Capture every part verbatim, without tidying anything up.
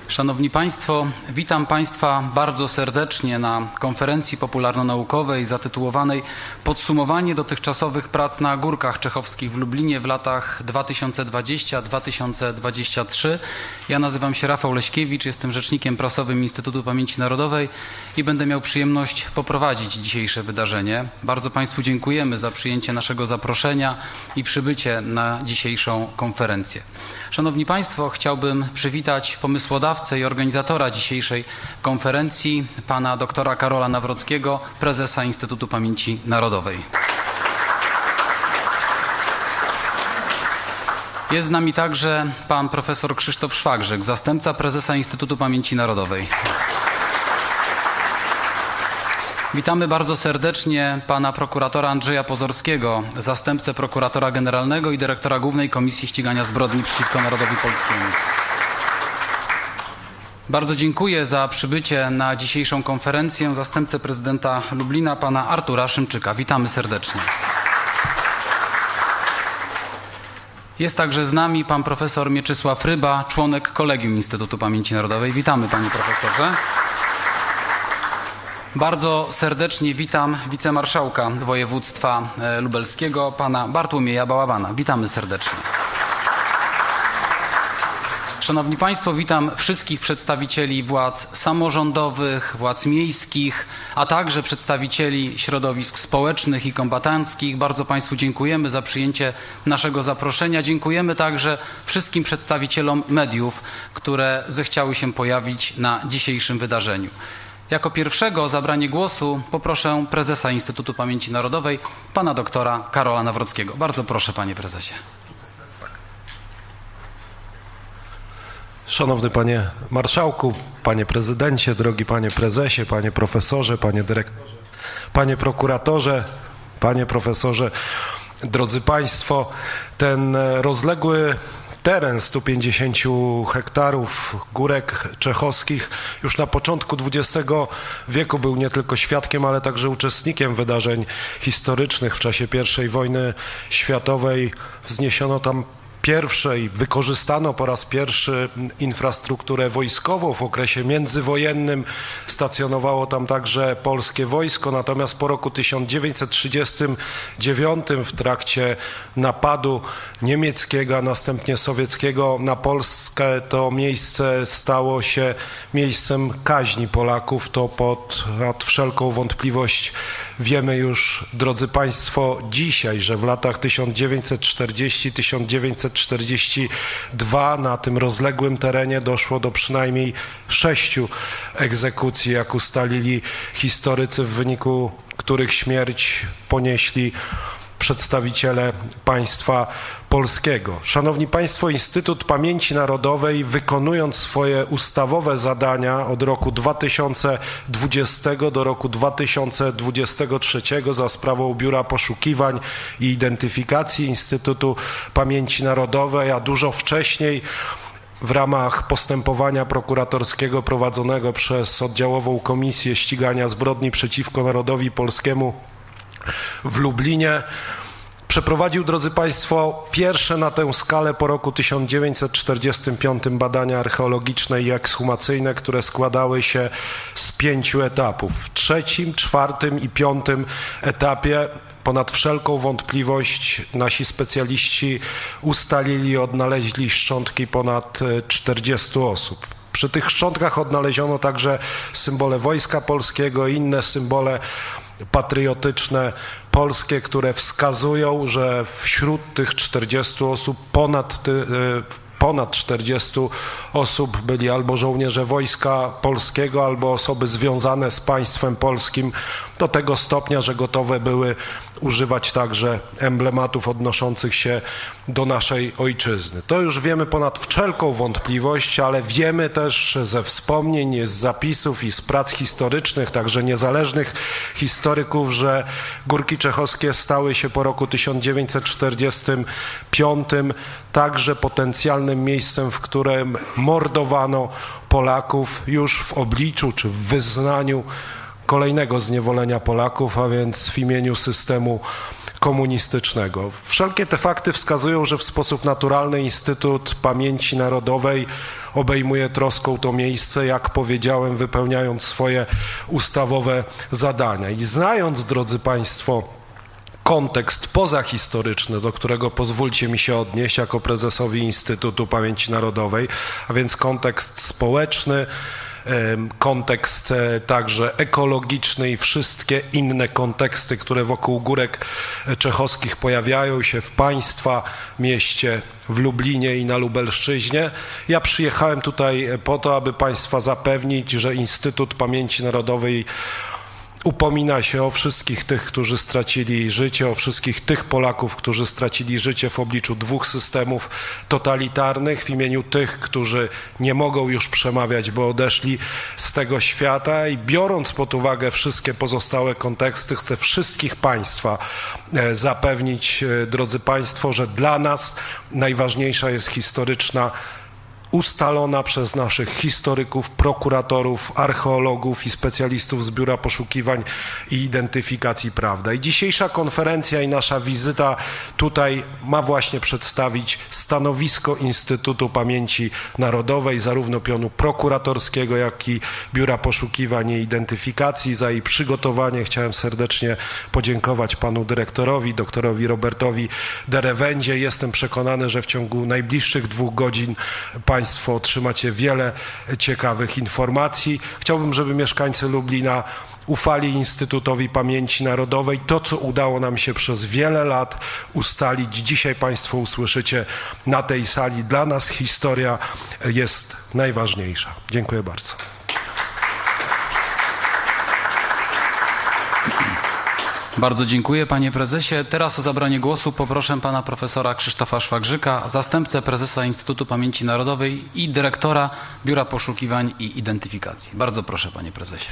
Szanowni Państwo, witam Państwa bardzo serdecznie na konferencji popularno-naukowej zatytułowanej Podsumowanie dotychczasowych prac na Górkach Czechowskich w Lublinie w latach dwa tysiące dwudziestym do dwa tysiące dwudziestego trzeciego. Ja nazywam się Rafał Leśkiewicz, jestem rzecznikiem prasowym Instytutu Pamięci Narodowej i będę miał przyjemność poprowadzić dzisiejsze wydarzenie. Bardzo Państwu dziękujemy za przyjęcie naszego zaproszenia i przybycie na dzisiejszą konferencję. Szanowni Państwo, chciałbym przywitać pomysłodawcę i organizatora dzisiejszej konferencji, pana doktora Karola Nawrockiego, prezesa Instytutu Pamięci Narodowej. Jest z nami także pan profesor Krzysztof Szwagrzyk, zastępca prezesa Instytutu Pamięci Narodowej. Witamy bardzo serdecznie pana prokuratora Andrzeja Pozorskiego, zastępcę prokuratora generalnego i dyrektora Głównej Komisji Ścigania Zbrodni przeciwko Narodowi Polskiemu. Bardzo dziękuję za przybycie na dzisiejszą konferencję zastępcę prezydenta Lublina, pana Artura Szymczyka. Witamy serdecznie. Jest także z nami pan profesor Mieczysław Ryba, członek Kolegium Instytutu Pamięci Narodowej. Witamy, panie profesorze. Bardzo serdecznie witam wicemarszałka województwa lubelskiego, pana Bartłomieja Bałabana. Witamy serdecznie. Szanowni Państwo, witam wszystkich przedstawicieli władz samorządowych, władz miejskich, a także przedstawicieli środowisk społecznych i kombatanckich. Bardzo Państwu dziękujemy za przyjęcie naszego zaproszenia. Dziękujemy także wszystkim przedstawicielom mediów, które zechciały się pojawić na dzisiejszym wydarzeniu. Jako pierwszego o zabranie głosu poproszę prezesa Instytutu Pamięci Narodowej, pana doktora Karola Nawrockiego. Bardzo proszę, panie prezesie. Szanowny panie marszałku, panie prezydencie, drogi panie prezesie, panie profesorze, panie dyrektorze, panie prokuratorze, panie profesorze, drodzy państwo, ten rozległy teren stu pięćdziesięciu hektarów Górek Czechowskich już na początku dwudziestego wieku był nie tylko świadkiem, ale także uczestnikiem wydarzeń historycznych. W czasie pierwszej wojny światowej wzniesiono tam pierwszej, wykorzystano po raz pierwszy infrastrukturę wojskową. W okresie międzywojennym stacjonowało tam także polskie wojsko, natomiast po roku tysiąc dziewięćset trzydziestym dziewiątym w trakcie napadu niemieckiego, a następnie sowieckiego na Polskę to miejsce stało się miejscem kaźni Polaków. To pod nad wszelką wątpliwość wiemy już, drodzy państwo, dzisiaj, że w latach tysiąc dziewięćset czterdziestym do tysiąc dziewięćset czterdziestego drugiego na tym rozległym terenie doszło do przynajmniej sześciu egzekucji, jak ustalili historycy, w wyniku których śmierć ponieśli przedstawiciele państwa polskiego. Szanowni Państwo, Instytut Pamięci Narodowej, wykonując swoje ustawowe zadania od roku dwa tysiące dwudziestego do roku dwa tysiące dwudziestego trzeciego za sprawą Biura Poszukiwań i Identyfikacji Instytutu Pamięci Narodowej, a dużo wcześniej w ramach postępowania prokuratorskiego prowadzonego przez Oddziałową Komisję Ścigania Zbrodni przeciwko Narodowi Polskiemu w Lublinie, przeprowadził, drodzy państwo, pierwsze na tę skalę po roku tysiąc dziewięćset czterdziestym piątym badania archeologiczne i ekshumacyjne, które składały się z pięciu etapów. W trzecim, czwartym i piątym etapie ponad wszelką wątpliwość nasi specjaliści ustalili i odnaleźli szczątki ponad czterdziestu osób. Przy tych szczątkach odnaleziono także symbole Wojska Polskiego i inne symbole patriotyczne polskie, które wskazują, że wśród tych czterdziestu osób ponad, ty, ponad czterdziestu osób byli albo żołnierze Wojska Polskiego, albo osoby związane z państwem polskim do tego stopnia, że gotowe były używać także emblematów odnoszących się do naszej ojczyzny. To już wiemy ponad wszelką wątpliwość, ale wiemy też ze wspomnień, z zapisów i z prac historycznych, także niezależnych historyków, że Górki Czechowskie stały się po roku tysiąc dziewięćset czterdziestym piątym także potencjalnym miejscem, w którym mordowano Polaków już w obliczu czy w wyznaniu kolejnego zniewolenia Polaków, a więc w imieniu systemu komunistycznego. Wszelkie te fakty wskazują, że w sposób naturalny Instytut Pamięci Narodowej obejmuje troską to miejsce, jak powiedziałem, wypełniając swoje ustawowe zadania. I znając, drodzy Państwo, kontekst pozahistoryczny, do którego pozwólcie mi się odnieść jako prezesowi Instytutu Pamięci Narodowej, a więc kontekst społeczny, kontekst także ekologiczny i wszystkie inne konteksty, które wokół Górek Czechowskich pojawiają się w państwa mieście, w Lublinie i na Lubelszczyźnie. Ja przyjechałem tutaj po to, aby Państwa zapewnić, że Instytut Pamięci Narodowej upomina się o wszystkich tych, którzy stracili życie, o wszystkich tych Polaków, którzy stracili życie w obliczu dwóch systemów totalitarnych, w imieniu tych, którzy nie mogą już przemawiać, bo odeszli z tego świata i biorąc pod uwagę wszystkie pozostałe konteksty, chcę wszystkich Państwa zapewnić, drodzy Państwo, że dla nas najważniejsza jest historyczna, ustalona przez naszych historyków, prokuratorów, archeologów i specjalistów z Biura Poszukiwań i Identyfikacji prawda. I dzisiejsza konferencja i nasza wizyta tutaj ma właśnie przedstawić stanowisko Instytutu Pamięci Narodowej, zarówno pionu prokuratorskiego, jak i Biura Poszukiwań i Identyfikacji. Za jej przygotowanie chciałem serdecznie podziękować panu dyrektorowi, doktorowi Robertowi Derewendzie. Jestem przekonany, że w ciągu najbliższych dwóch godzin Państwo otrzymacie wiele ciekawych informacji. Chciałbym, żeby mieszkańcy Lublina ufali Instytutowi Pamięci Narodowej. To, co udało nam się przez wiele lat ustalić, dzisiaj Państwo usłyszycie na tej sali. Dla nas historia jest najważniejsza. Dziękuję bardzo. Bardzo dziękuję, panie prezesie. Teraz o zabranie głosu poproszę pana profesora Krzysztofa Szwagrzyka, zastępcę prezesa Instytutu Pamięci Narodowej i dyrektora Biura Poszukiwań i Identyfikacji. Bardzo proszę, panie prezesie.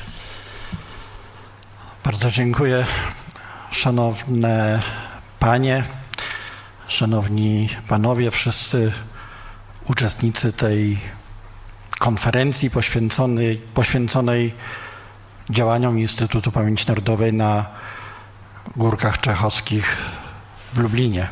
Bardzo dziękuję. Szanowne panie, szanowni panowie, wszyscy uczestnicy tej konferencji poświęconej, poświęconej działaniom Instytutu Pamięci Narodowej na Górkach Czechowskich w Lublinie.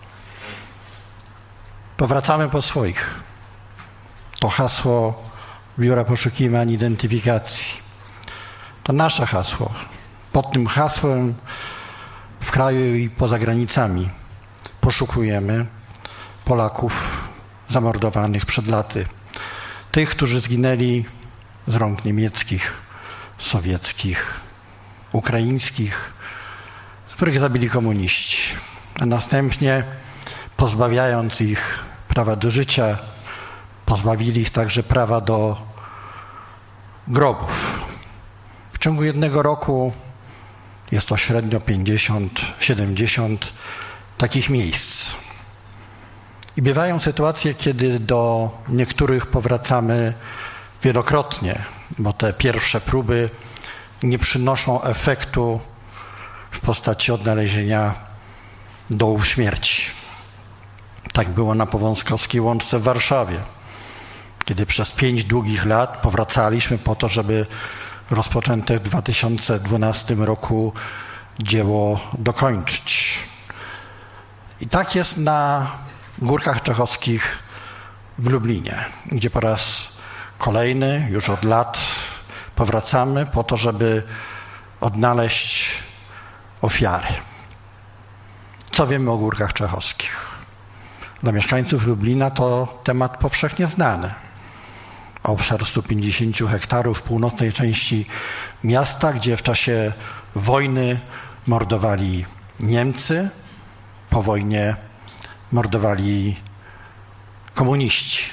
Powracamy po swoich. To hasło Biura Poszukiwań i Identyfikacji. To nasze hasło. Pod tym hasłem w kraju i poza granicami poszukujemy Polaków zamordowanych przed laty. Tych, którzy zginęli z rąk niemieckich, sowieckich, ukraińskich, których zabili komuniści, a następnie pozbawiając ich prawa do życia, pozbawili ich także prawa do grobów. W ciągu jednego roku jest to średnio pięćdziesiąt siedemdziesiąt takich miejsc. I bywają sytuacje, kiedy do niektórych powracamy wielokrotnie, bo te pierwsze próby nie przynoszą efektu w postaci odnalezienia dołów śmierci. Tak było na Powązkowskiej Łączce w Warszawie, kiedy przez pięć długich lat powracaliśmy po to, żeby rozpoczęte w dwa tysiące dwunastym roku dzieło dokończyć. I tak jest na Górkach Czechowskich w Lublinie, gdzie po raz kolejny, już od lat powracamy po to, żeby odnaleźć ofiary. Co wiemy o Górkach Czechowskich? Dla mieszkańców Lublina to temat powszechnie znany. Obszar stu pięćdziesięciu hektarów w północnej części miasta, gdzie w czasie wojny mordowali Niemcy, po wojnie mordowali komuniści.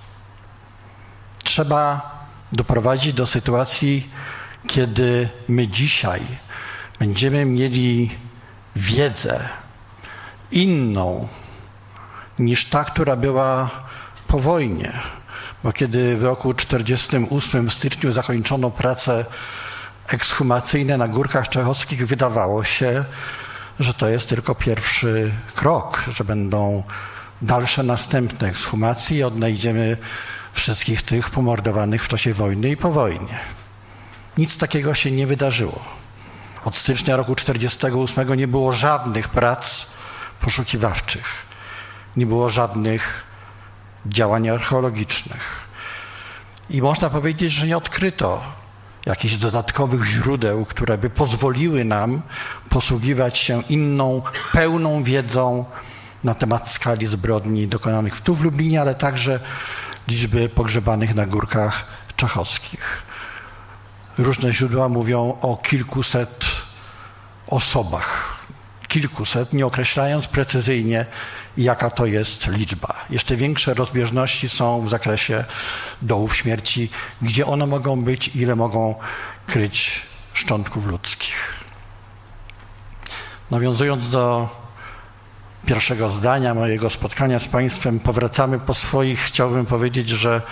Trzeba doprowadzić do sytuacji, kiedy my dzisiaj będziemy mieli wiedzę inną niż ta, która była po wojnie. Bo kiedy w roku czterdziestym ósmym w styczniu zakończono prace ekshumacyjne na Górkach Czechowskich, wydawało się, że to jest tylko pierwszy krok, że będą dalsze następne ekshumacje i odnajdziemy wszystkich tych pomordowanych w czasie wojny i po wojnie. Nic takiego się nie wydarzyło. Od stycznia roku tysiąc dziewięćset czterdziestego ósmego nie było żadnych prac poszukiwawczych, nie było żadnych działań archeologicznych. I można powiedzieć, że nie odkryto jakichś dodatkowych źródeł, które by pozwoliły nam posługiwać się inną, pełną wiedzą na temat skali zbrodni dokonanych tu w Lublinie, ale także liczby pogrzebanych na Górkach Czechowskich. Różne źródła mówią o kilkuset osobach. Kilkuset, nie określając precyzyjnie, jaka to jest liczba. Jeszcze większe rozbieżności są w zakresie dołów śmierci, gdzie one mogą być, ile mogą kryć szczątków ludzkich. Nawiązując do pierwszego zdania mojego spotkania z Państwem, powracamy po swoich. Chciałbym powiedzieć, że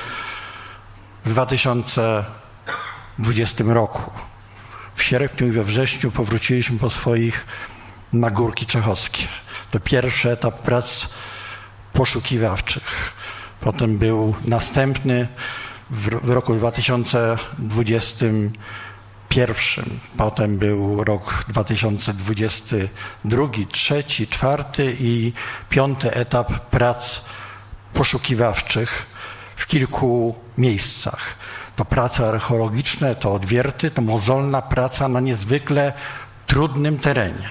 w dwa tysiące dwudziestym roku, w sierpniu i we wrześniu powróciliśmy po swoich na Górki Czechowskie. To pierwszy etap prac poszukiwawczych. Potem był następny w roku dwa tysiące dwudziestym pierwszym. Potem był rok dwa tysiące dwudziesty drugi, trzeci, czwarty i piąty etap prac poszukiwawczych w kilku miejscach. To prace archeologiczne, to odwierty, to mozolna praca na niezwykle trudnym terenie.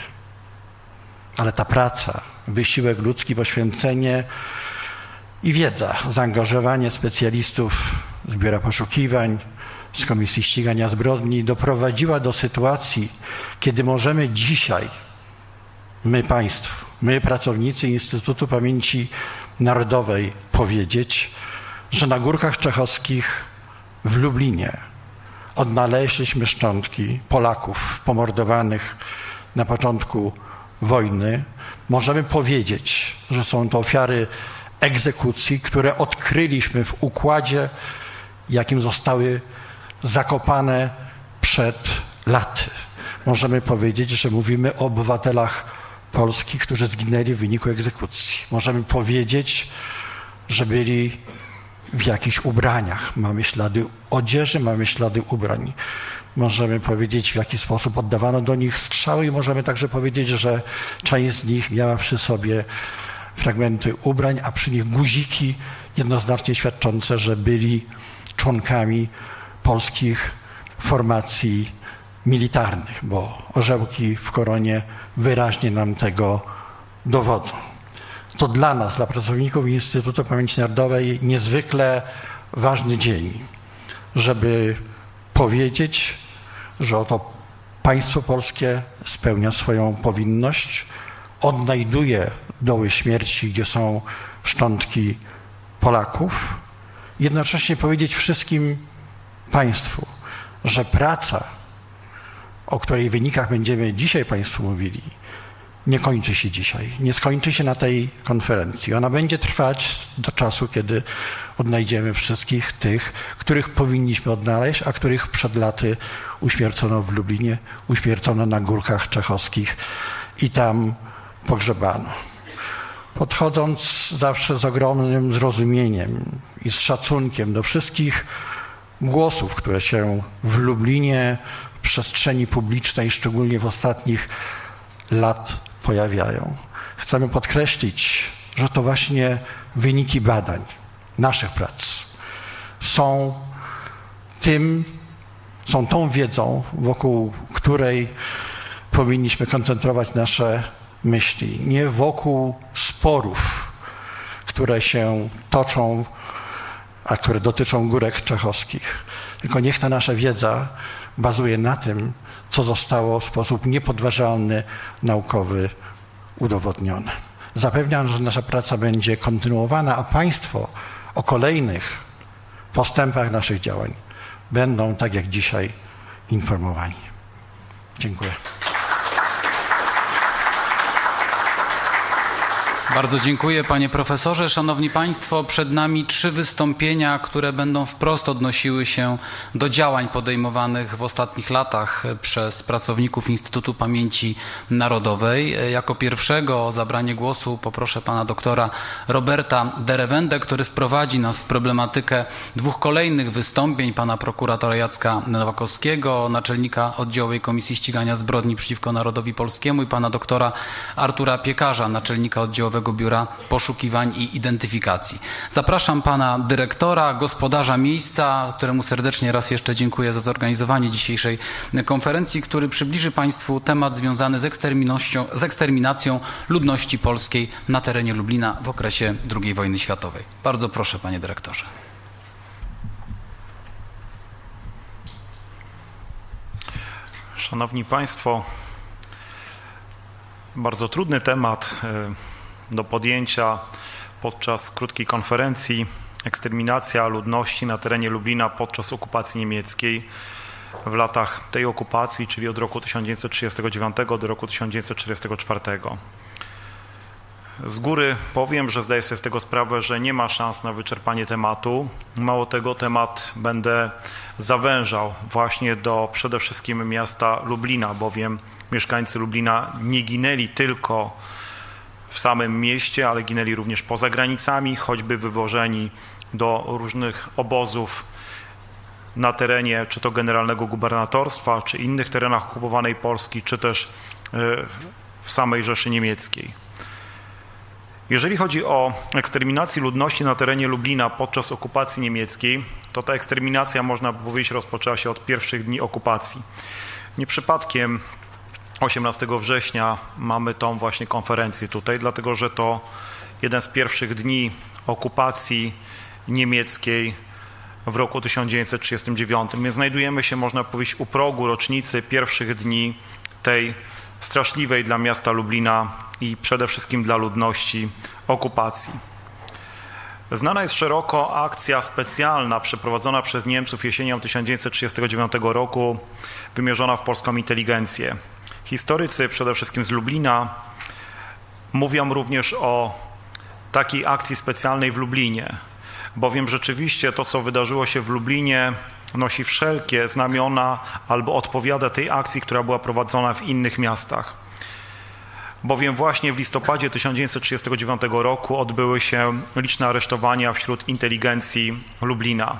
Ale ta praca, wysiłek ludzki, poświęcenie i wiedza, zaangażowanie specjalistów z Biura Poszukiwań, z Komisji Ścigania Zbrodni doprowadziła do sytuacji, kiedy możemy dzisiaj, my Państwo, my pracownicy Instytutu Pamięci Narodowej powiedzieć, że na Górkach Czechowskich w Lublinie odnaleźliśmy szczątki Polaków pomordowanych na początku wojny. Możemy powiedzieć, że są to ofiary egzekucji, które odkryliśmy w układzie, jakim zostały zakopane przed laty. Możemy powiedzieć, że mówimy o obywatelach polskich, którzy zginęli w wyniku egzekucji. Możemy powiedzieć, że byli w jakichś ubraniach. Mamy ślady odzieży, mamy ślady ubrań. Możemy powiedzieć, w jaki sposób oddawano do nich strzały i możemy także powiedzieć, że część z nich miała przy sobie fragmenty ubrań, a przy nich guziki jednoznacznie świadczące, że byli członkami polskich formacji militarnych, bo orzełki w koronie wyraźnie nam tego dowodzą. To dla nas, dla pracowników Instytutu Pamięci Narodowej niezwykle ważny dzień, żeby powiedzieć, że oto państwo polskie spełnia swoją powinność, odnajduje doły śmierci, gdzie są szczątki Polaków, jednocześnie powiedzieć wszystkim państwu, że praca, o której wynikach będziemy dzisiaj Państwu mówili, nie kończy się dzisiaj, nie skończy się na tej konferencji. Ona będzie trwać do czasu, kiedy odnajdziemy wszystkich tych, których powinniśmy odnaleźć, a których przed laty uśmiercono w Lublinie, uśmiercono na Górkach Czechowskich i tam pogrzebano. Podchodząc zawsze z ogromnym zrozumieniem i z szacunkiem do wszystkich głosów, które się w Lublinie, w przestrzeni publicznej, szczególnie w ostatnich lat pojawiają. Chcemy podkreślić, że to właśnie wyniki badań, naszych prac są tym, są tą wiedzą, wokół której powinniśmy koncentrować nasze myśli. Nie wokół sporów, które się toczą, a które dotyczą Górek Czechowskich. Tylko niech ta nasza wiedza bazuje na tym, co zostało w sposób niepodważalny, naukowy udowodnione. Zapewniam, że nasza praca będzie kontynuowana, a Państwo o kolejnych postępach naszych działań będą, tak jak dzisiaj, informowani. Dziękuję. Bardzo dziękuję, panie profesorze. Szanowni państwo, przed nami trzy wystąpienia, które będą wprost odnosiły się do działań podejmowanych w ostatnich latach przez pracowników Instytutu Pamięci Narodowej. Jako pierwszego o zabranie głosu poproszę pana doktora Roberta Derewendę, który wprowadzi nas w problematykę dwóch kolejnych wystąpień pana prokuratora Jacka Nowakowskiego, naczelnika Oddziałowej Komisji Ścigania Zbrodni przeciwko Narodowi Polskiemu, i pana doktora Artura Piekarza, naczelnika Oddziałowego Biura Poszukiwań i Identyfikacji. Zapraszam pana dyrektora, gospodarza miejsca, któremu serdecznie raz jeszcze dziękuję za zorganizowanie dzisiejszej konferencji, który przybliży państwu temat związany z eksterminacją, z eksterminacją ludności polskiej na terenie Lublina w okresie drugiej wojny światowej. Bardzo proszę, panie dyrektorze. Szanowni państwo, bardzo trudny temat do podjęcia podczas krótkiej konferencji. Eksterminacja ludności na terenie Lublina podczas okupacji niemieckiej w latach tej okupacji, czyli od roku tysiąc dziewięćset trzydziestego dziewiątego do roku tysiąc dziewięćset czterdziestego czwartego. Z góry powiem, że zdaję sobie z tego sprawę, że nie ma szans na wyczerpanie tematu. Mało tego, temat będę zawężał właśnie do przede wszystkim miasta Lublina, bowiem mieszkańcy Lublina nie ginęli tylko w samym mieście, ale ginęli również poza granicami, choćby wywożeni do różnych obozów na terenie czy to generalnego gubernatorstwa, czy innych terenach okupowanej Polski, czy też w samej Rzeszy Niemieckiej. Jeżeli chodzi o eksterminację ludności na terenie Lublina podczas okupacji niemieckiej, to ta eksterminacja, można powiedzieć, rozpoczęła się od pierwszych dni okupacji. Nie przypadkiem osiemnastego września mamy tą właśnie konferencję tutaj, dlatego że to jeden z pierwszych dni okupacji niemieckiej w roku tysiąc dziewięćset trzydziestym dziewiątym. Więc znajdujemy się, można powiedzieć, u progu rocznicy pierwszych dni tej straszliwej dla miasta Lublina i przede wszystkim dla ludności okupacji. Znana jest szeroko akcja specjalna przeprowadzona przez Niemców jesienią tysiąc dziewięćset trzydziestego dziewiątego roku, wymierzona w polską inteligencję. Historycy, przede wszystkim z Lublina, mówią również o takiej akcji specjalnej w Lublinie, bowiem rzeczywiście to, co wydarzyło się w Lublinie, nosi wszelkie znamiona albo odpowiada tej akcji, która była prowadzona w innych miastach. Bowiem właśnie w listopadzie tysiąc dziewięćset trzydziestego dziewiątego roku odbyły się liczne aresztowania wśród inteligencji Lublina.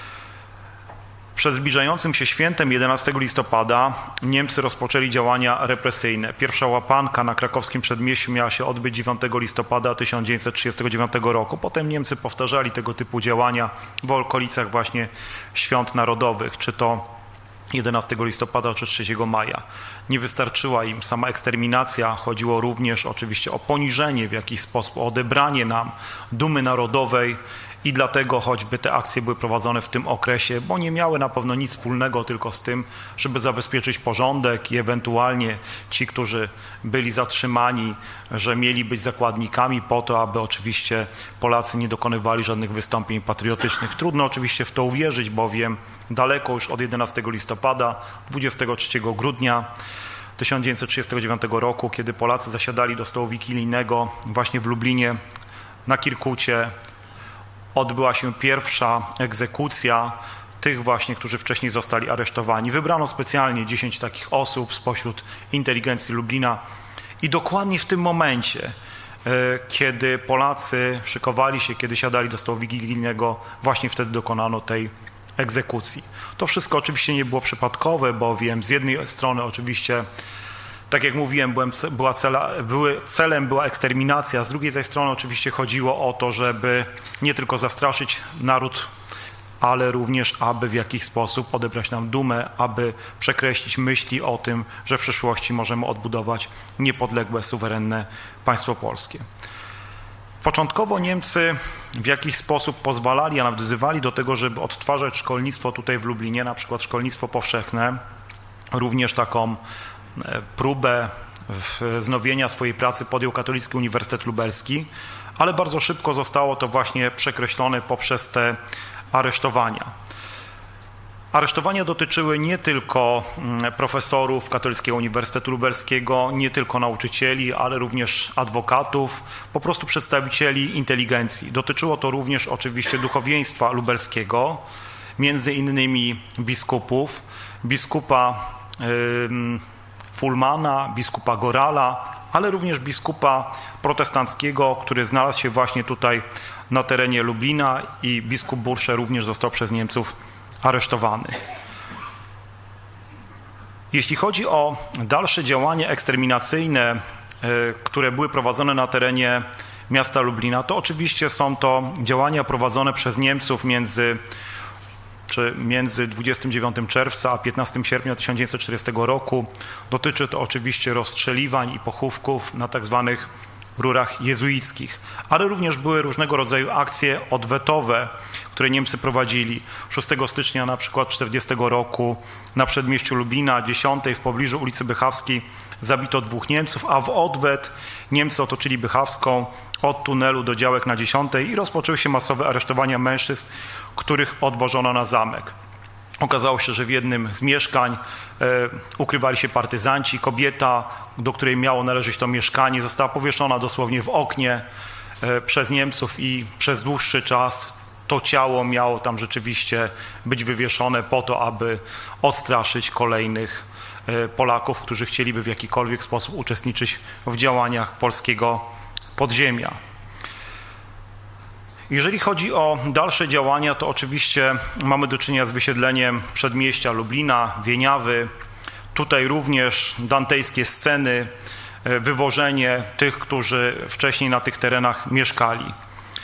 Przed zbliżającym się świętem jedenastego listopada Niemcy rozpoczęli działania represyjne. Pierwsza łapanka na krakowskim przedmieściu miała się odbyć dziewiątego listopada tysiąc dziewięćset trzydziestego dziewiątego roku. Potem Niemcy powtarzali tego typu działania w okolicach właśnie świąt narodowych, czy to jedenastego listopada czy trzeciego maja. Nie wystarczyła im sama eksterminacja, chodziło również oczywiście o poniżenie w jakiś sposób, o odebranie nam dumy narodowej i dlatego choćby te akcje były prowadzone w tym okresie, bo nie miały na pewno nic wspólnego tylko z tym, żeby zabezpieczyć porządek i ewentualnie ci, którzy byli zatrzymani, że mieli być zakładnikami po to, aby oczywiście Polacy nie dokonywali żadnych wystąpień patriotycznych. Trudno oczywiście w to uwierzyć, bowiem daleko już od jedenastego listopada, dwudziestego trzeciego grudnia tysiąc dziewięćset trzydziestego dziewiątego roku, kiedy Polacy zasiadali do stołu wigilijnego właśnie w Lublinie, na Kirkucie, odbyła się pierwsza egzekucja tych właśnie, którzy wcześniej zostali aresztowani. Wybrano specjalnie dziesięć takich osób spośród inteligencji Lublina i dokładnie w tym momencie, kiedy Polacy szykowali się, kiedy siadali do stołu wigilijnego, właśnie wtedy dokonano tej egzekucji. To wszystko oczywiście nie było przypadkowe, bowiem z jednej strony oczywiście, tak jak mówiłem, byłem, była cela, były, celem była eksterminacja, z drugiej zaś strony oczywiście chodziło o to, żeby nie tylko zastraszyć naród, ale również aby w jakiś sposób odebrać nam dumę, aby przekreślić myśli o tym, że w przyszłości możemy odbudować niepodległe, suwerenne państwo polskie. Początkowo Niemcy w jakiś sposób pozwalali, a nawet wzywali do tego, żeby odtwarzać szkolnictwo tutaj w Lublinie, na przykład szkolnictwo powszechne, również taką próbę wznowienia swojej pracy podjął Katolicki Uniwersytet Lubelski, ale bardzo szybko zostało to właśnie przekreślone poprzez te aresztowania. Aresztowania dotyczyły nie tylko profesorów Katolickiego Uniwersytetu Lubelskiego, nie tylko nauczycieli, ale również adwokatów, po prostu przedstawicieli inteligencji. Dotyczyło to również oczywiście duchowieństwa lubelskiego, między innymi biskupów, biskupa Fulmana, biskupa Gorala, ale również biskupa protestanckiego, który znalazł się właśnie tutaj na terenie Lublina, i biskup Bursze również został przez Niemców aresztowany. Jeśli chodzi o dalsze działania eksterminacyjne, które były prowadzone na terenie miasta Lublina, to oczywiście są to działania prowadzone przez Niemców między czy między dwudziestego dziewiątego czerwca a piętnastego sierpnia tysiąc dziewięćset czterdziestego roku. Dotyczy to oczywiście rozstrzeliwań i pochówków na tak zwanych rurach jezuickich, ale również były różnego rodzaju akcje odwetowe, które Niemcy prowadzili. szóstego stycznia na przykład czterdziestego roku na przedmieściu Lublina, dziesiątej w pobliżu ulicy Bychawskiej zabito dwóch Niemców, a w odwet Niemcy otoczyli Bychawską od tunelu do działek na dziesiątej i rozpoczęły się masowe aresztowania mężczyzn, których odwożono na zamek. Okazało się, że w jednym z mieszkań e, ukrywali się partyzanci. Kobieta, do której miało należeć to mieszkanie, została powieszona dosłownie w oknie e, przez Niemców i przez dłuższy czas to ciało miało tam rzeczywiście być wywieszone po to, aby odstraszyć kolejnych e, Polaków, którzy chcieliby w jakikolwiek sposób uczestniczyć w działaniach polskiego podziemia. Jeżeli chodzi o dalsze działania, to oczywiście mamy do czynienia z wysiedleniem przedmieścia Lublina, Wieniawy. Tutaj również dantejskie sceny, wywożenie tych, którzy wcześniej na tych terenach mieszkali.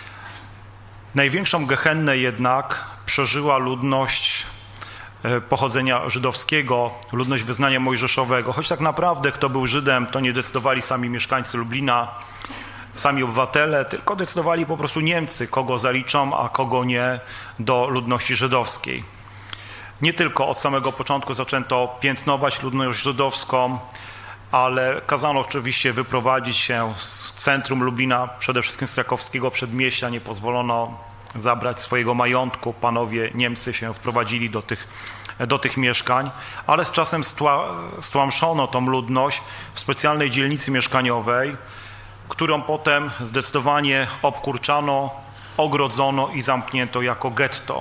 Największą gehennę jednak przeżyła ludność pochodzenia żydowskiego, ludność wyznania mojżeszowego. Choć tak naprawdę kto był Żydem, to nie decydowali sami mieszkańcy Lublina, sami obywatele, tylko decydowali po prostu Niemcy, kogo zaliczą, a kogo nie do ludności żydowskiej. Nie tylko od samego początku zaczęto piętnować ludność żydowską, ale kazano oczywiście wyprowadzić się z centrum Lublina, przede wszystkim z krakowskiego przedmieścia, nie pozwolono zabrać swojego majątku. Panowie Niemcy się wprowadzili do tych, do tych mieszkań, ale z czasem stła, stłamszono tą ludność w specjalnej dzielnicy mieszkaniowej, którą potem zdecydowanie obkurczano, ogrodzono i zamknięto jako getto.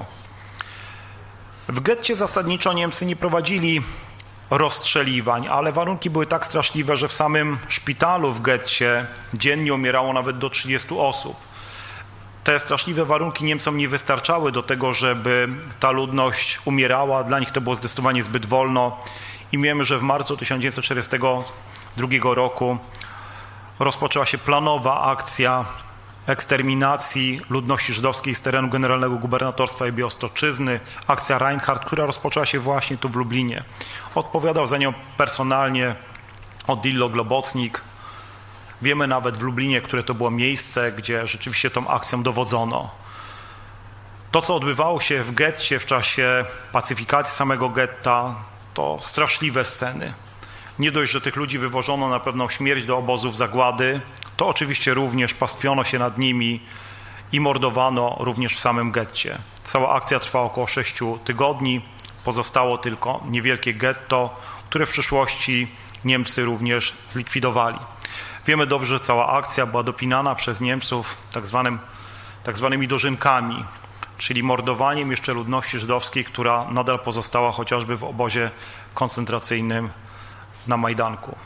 W getcie zasadniczo Niemcy nie prowadzili rozstrzeliwań, ale warunki były tak straszliwe, że w samym szpitalu w getcie dziennie umierało nawet do trzydziestu osób. Te straszliwe warunki Niemcom nie wystarczały do tego, żeby ta ludność umierała. Dla nich to było zdecydowanie zbyt wolno i wiemy, że w marcu tysiąc dziewięćset czterdziestego drugiego roku rozpoczęła się planowa akcja eksterminacji ludności żydowskiej z terenu Generalnego Gubernatorstwa i Białostocczyzny, akcja Reinhardt, która rozpoczęła się właśnie tu w Lublinie. Odpowiadał za nią personalnie Odillo Globocnik. Wiemy nawet w Lublinie, które to było miejsce, gdzie rzeczywiście tą akcją dowodzono. To, co odbywało się w getcie w czasie pacyfikacji samego getta, to straszliwe sceny. Nie dość, że tych ludzi wywożono na pewną śmierć do obozów zagłady, to oczywiście również pastwiono się nad nimi i mordowano również w samym getcie. Cała akcja trwała około sześciu tygodni. Pozostało tylko niewielkie getto, które w przyszłości Niemcy również zlikwidowali. Wiemy dobrze, że cała akcja była dopinana przez Niemców tak zwanym, tak zwanymi dożynkami, czyli mordowaniem jeszcze ludności żydowskiej, która nadal pozostała chociażby w obozie koncentracyjnym na Majdanku.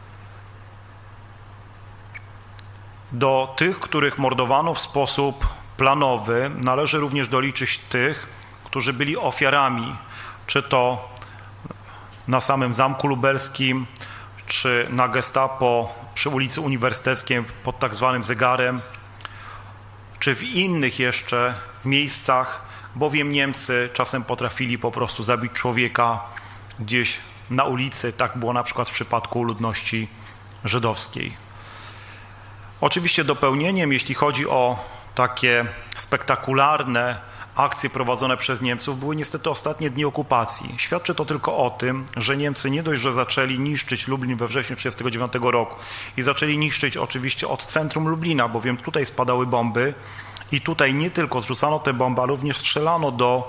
Do tych, których mordowano w sposób planowy, należy również doliczyć tych, którzy byli ofiarami, czy to na samym Zamku Lubelskim, czy na Gestapo przy ulicy Uniwersyteckiej pod tak zwanym zegarem, czy w innych jeszcze miejscach, bowiem Niemcy czasem potrafili po prostu zabić człowieka gdzieś na ulicy. Tak było na przykład w przypadku ludności żydowskiej. Oczywiście dopełnieniem, jeśli chodzi o takie spektakularne akcje prowadzone przez Niemców, były niestety ostatnie dni okupacji. Świadczy to tylko o tym, że Niemcy nie dość, że zaczęli niszczyć Lublin we wrześniu tysiąc dziewięćset trzydziestego dziewiątego roku i zaczęli niszczyć oczywiście od centrum Lublina, bowiem tutaj spadały bomby i tutaj nie tylko zrzucano te bomby, ale również strzelano do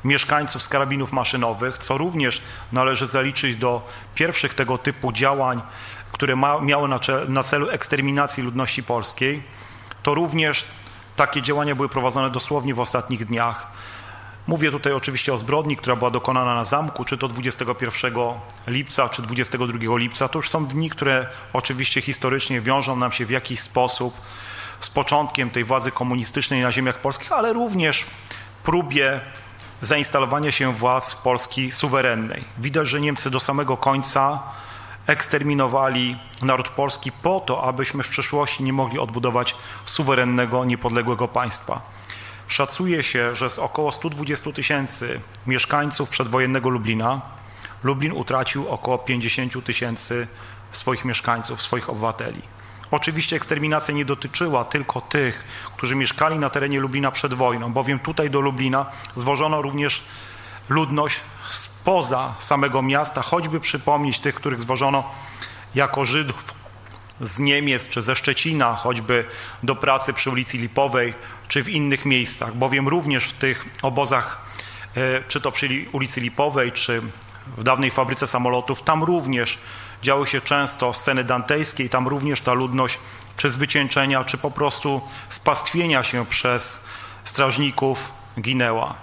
mieszkańców z karabinów maszynowych, co również należy zaliczyć do pierwszych tego typu działań, które ma, miały na, na celu eksterminację ludności polskiej. To również takie działania były prowadzone dosłownie w ostatnich dniach. Mówię tutaj oczywiście o zbrodni, która była dokonana na zamku, czy to dwudziestego pierwszego lipca, czy dwudziestego drugiego lipca. To już są dni, które oczywiście historycznie wiążą nam się w jakiś sposób z początkiem tej władzy komunistycznej na ziemiach polskich, ale również próbie zainstalowania się władz Polski suwerennej. Widać, że Niemcy do samego końca eksterminowali naród polski po to, abyśmy w przyszłości nie mogli odbudować suwerennego, niepodległego państwa. Szacuje się, że z około stu dwudziestu tysięcy mieszkańców przedwojennego Lublina, Lublin utracił około pięćdziesięciu tysięcy swoich mieszkańców, swoich obywateli. Oczywiście eksterminacja nie dotyczyła tylko tych, którzy mieszkali na terenie Lublina przed wojną, bowiem tutaj do Lublina zwożono również ludność spoza samego miasta, choćby przypomnieć tych, których zwożono jako Żydów z Niemiec czy ze Szczecina, choćby do pracy przy ulicy Lipowej czy w innych miejscach, bowiem również w tych obozach, czy to przy ulicy Lipowej, czy w dawnej fabryce samolotów, tam również działy się często sceny dantejskie i tam również ta ludność czy z wycieńczenia, czy po prostu z pastwienia się przez strażników ginęła.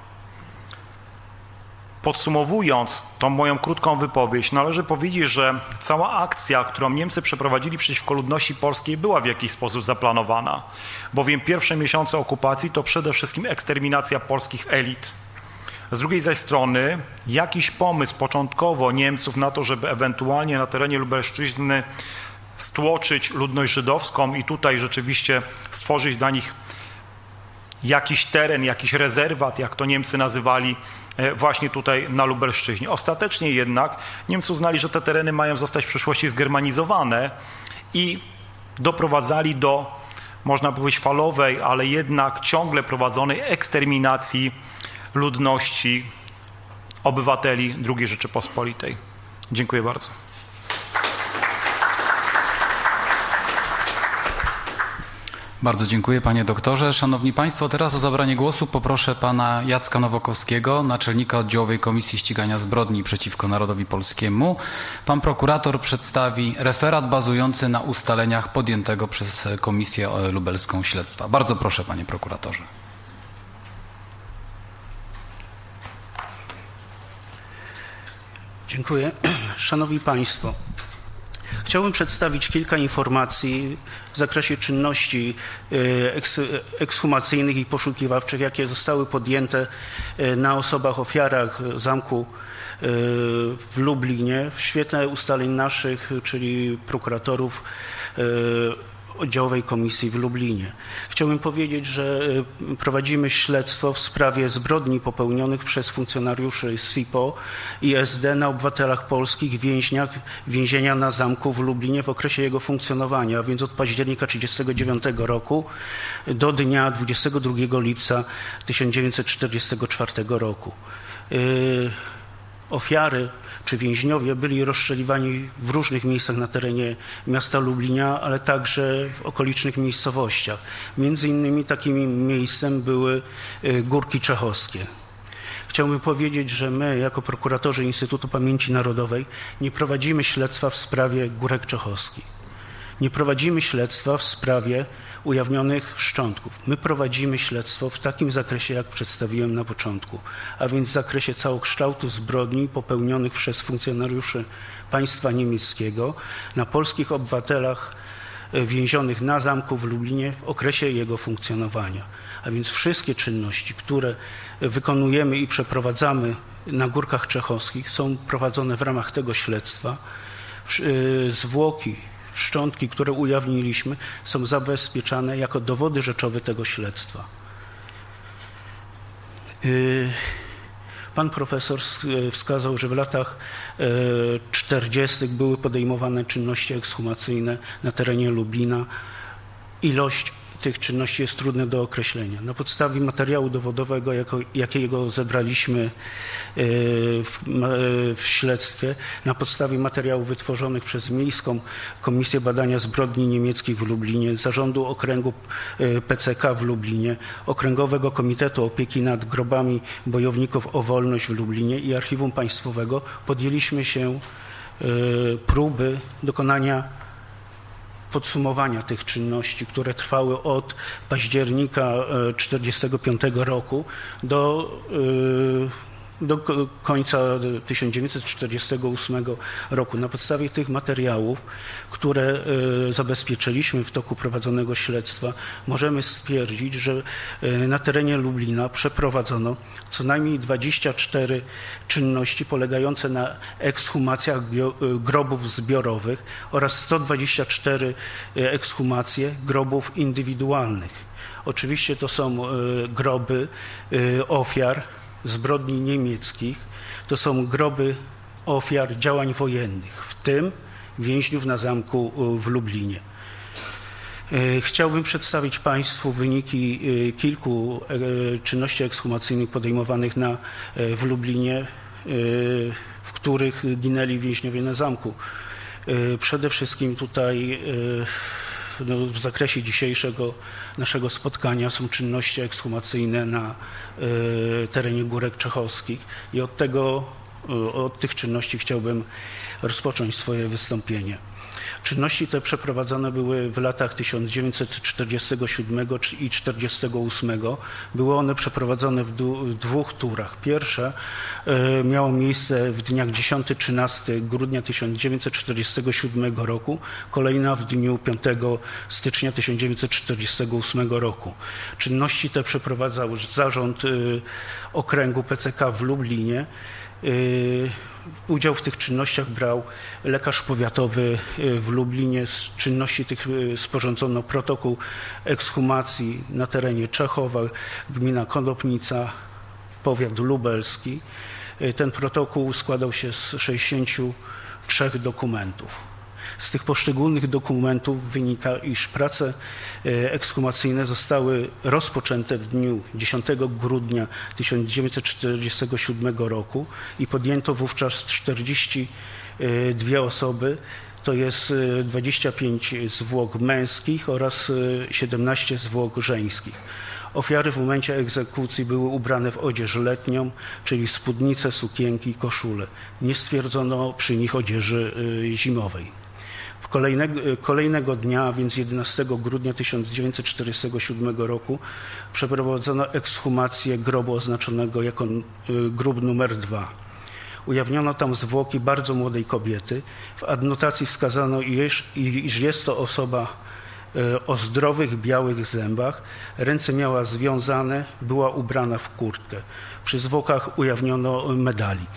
Podsumowując tą moją krótką wypowiedź, należy powiedzieć, że cała akcja, którą Niemcy przeprowadzili przeciwko ludności polskiej, była w jakiś sposób zaplanowana, bowiem pierwsze miesiące okupacji to przede wszystkim eksterminacja polskich elit. Z drugiej zaś strony jakiś pomysł początkowo Niemców na to, żeby ewentualnie na terenie Lubelszczyzny stłoczyć ludność żydowską i tutaj rzeczywiście stworzyć dla nich jakiś teren, jakiś rezerwat, jak to Niemcy nazywali, właśnie tutaj na Lubelszczyźnie. Ostatecznie jednak Niemcy uznali, że te tereny mają zostać w przyszłości zgermanizowane i doprowadzali do, można powiedzieć, falowej, ale jednak ciągle prowadzonej eksterminacji ludności, obywateli drugiej Rzeczypospolitej. Dziękuję bardzo. Bardzo dziękuję, panie doktorze. Szanowni państwo, teraz o zabranie głosu poproszę pana Jacka Nowakowskiego, naczelnika Oddziałowej Komisji Ścigania Zbrodni przeciwko Narodowi Polskiemu. Pan prokurator przedstawi referat bazujący na ustaleniach podjętego przez Komisję Lubelską Śledztwa. Bardzo proszę, panie prokuratorze. Dziękuję. Szanowni państwo, chciałbym przedstawić kilka informacji w zakresie czynności ekshumacyjnych i poszukiwawczych, jakie zostały podjęte na osobach ofiarach zamku w Lublinie w świetle ustaleń naszych, czyli prokuratorów Oddziałowej Komisji w Lublinie. Chciałbym powiedzieć, że prowadzimy śledztwo w sprawie zbrodni popełnionych przez funkcjonariuszy S I P O i S D na obywatelach polskich, więźniach więzienia na zamku w Lublinie w okresie jego funkcjonowania, a więc od października tysiąc dziewięćset trzydziestego dziewiątego roku do dnia dwudziestego drugiego lipca tysiąc dziewięćset czterdziestego czwartego roku. Yy, ofiary czy więźniowie byli rozstrzeliwani w różnych miejscach na terenie miasta Lublina, ale także w okolicznych miejscowościach. Między innymi takim miejscem były Górki Czechowskie. Chciałbym powiedzieć, że my jako prokuratorzy Instytutu Pamięci Narodowej nie prowadzimy śledztwa w sprawie Górek Czechowskich. Nie prowadzimy śledztwa w sprawie ujawnionych szczątków. My prowadzimy śledztwo w takim zakresie, jak przedstawiłem na początku, a więc w zakresie całokształtu zbrodni popełnionych przez funkcjonariuszy państwa niemieckiego na polskich obywatelach więzionych na zamku w Lublinie w okresie jego funkcjonowania. A więc wszystkie czynności, które wykonujemy i przeprowadzamy na Górkach Czechowskich, są prowadzone w ramach tego śledztwa. Zwłoki, szczątki, które ujawniliśmy, są zabezpieczane jako dowody rzeczowe tego śledztwa. Pan profesor wskazał, że w latach czterdziestych były podejmowane czynności ekshumacyjne na terenie Lublina. Ilość tych czynności jest trudne do określenia. Na podstawie materiału dowodowego, jako, jakiego zebraliśmy w, w śledztwie, na podstawie materiałów wytworzonych przez Miejską Komisję Badania Zbrodni Niemieckich w Lublinie, Zarządu Okręgu P C K w Lublinie, Okręgowego Komitetu Opieki nad Grobami Bojowników o Wolność w Lublinie i Archiwum Państwowego podjęliśmy się próby dokonania podsumowania tych czynności, które trwały od października tysiąc dziewięćset czterdziestego piątego roku do, do końca tysiąc dziewięćset czterdziestego ósmego roku. Na podstawie tych materiałów, które zabezpieczyliśmy w toku prowadzonego śledztwa, możemy stwierdzić, że na terenie Lublina przeprowadzono co najmniej dwadzieścia cztery czynności polegające na ekshumacjach grobów zbiorowych oraz sto dwadzieścia cztery ekshumacje grobów indywidualnych. Oczywiście to są groby ofiar zbrodni niemieckich, to są groby ofiar działań wojennych, w tym więźniów na zamku w Lublinie. Chciałbym przedstawić Państwu wyniki kilku czynności ekshumacyjnych podejmowanych na, w Lublinie, w których ginęli więźniowie na zamku. Przede wszystkim tutaj no, w zakresie dzisiejszego naszego spotkania są czynności ekshumacyjne na terenie Górek Czechowskich i od tego, od tych czynności chciałbym rozpocząć swoje wystąpienie. Czynności te przeprowadzone były w latach tysiąc dziewięćset czterdziestego siódmego i tysiąc dziewięćset czterdziestego ósmego. Były one przeprowadzone w, w dwóch turach. Pierwsze y, miało miejsce w dniach dziesiątego do trzynastego grudnia tysiąc dziewięćset czterdziestego siódmego roku, kolejna w dniu piątego stycznia tysiąc dziewięćset czterdziestego ósmego roku. Czynności te przeprowadzał Zarząd y, Okręgu P C K w Lublinie. Y, Udział w tych czynnościach brał lekarz powiatowy w Lublinie. Z czynności tych sporządzono protokół ekshumacji na terenie Czechowa, gmina Konopnica, powiat lubelski. Ten protokół składał się z sześćdziesięciu trzech dokumentów. Z tych poszczególnych dokumentów wynika, iż prace ekshumacyjne zostały rozpoczęte w dniu dziesiątego grudnia tysiąc dziewięćset czterdziestego siódmego roku i podjęto wówczas czterdzieści dwie osoby, to jest dwadzieścia pięć zwłok męskich oraz siedemnaście zwłok żeńskich. Ofiary w momencie egzekucji były ubrane w odzież letnią, czyli spódnice, sukienki i koszule. Nie stwierdzono przy nich odzieży zimowej. Kolejnego, kolejnego dnia, więc jedenastego grudnia tysiąc dziewięćset czterdziestego siódmego roku, przeprowadzono ekshumację grobu oznaczonego jako grób numer dwa. Ujawniono tam zwłoki bardzo młodej kobiety. W adnotacji wskazano, iż, iż jest to osoba o zdrowych, białych zębach. Ręce miała związane, była ubrana w kurtkę. Przy zwłokach ujawniono medalik.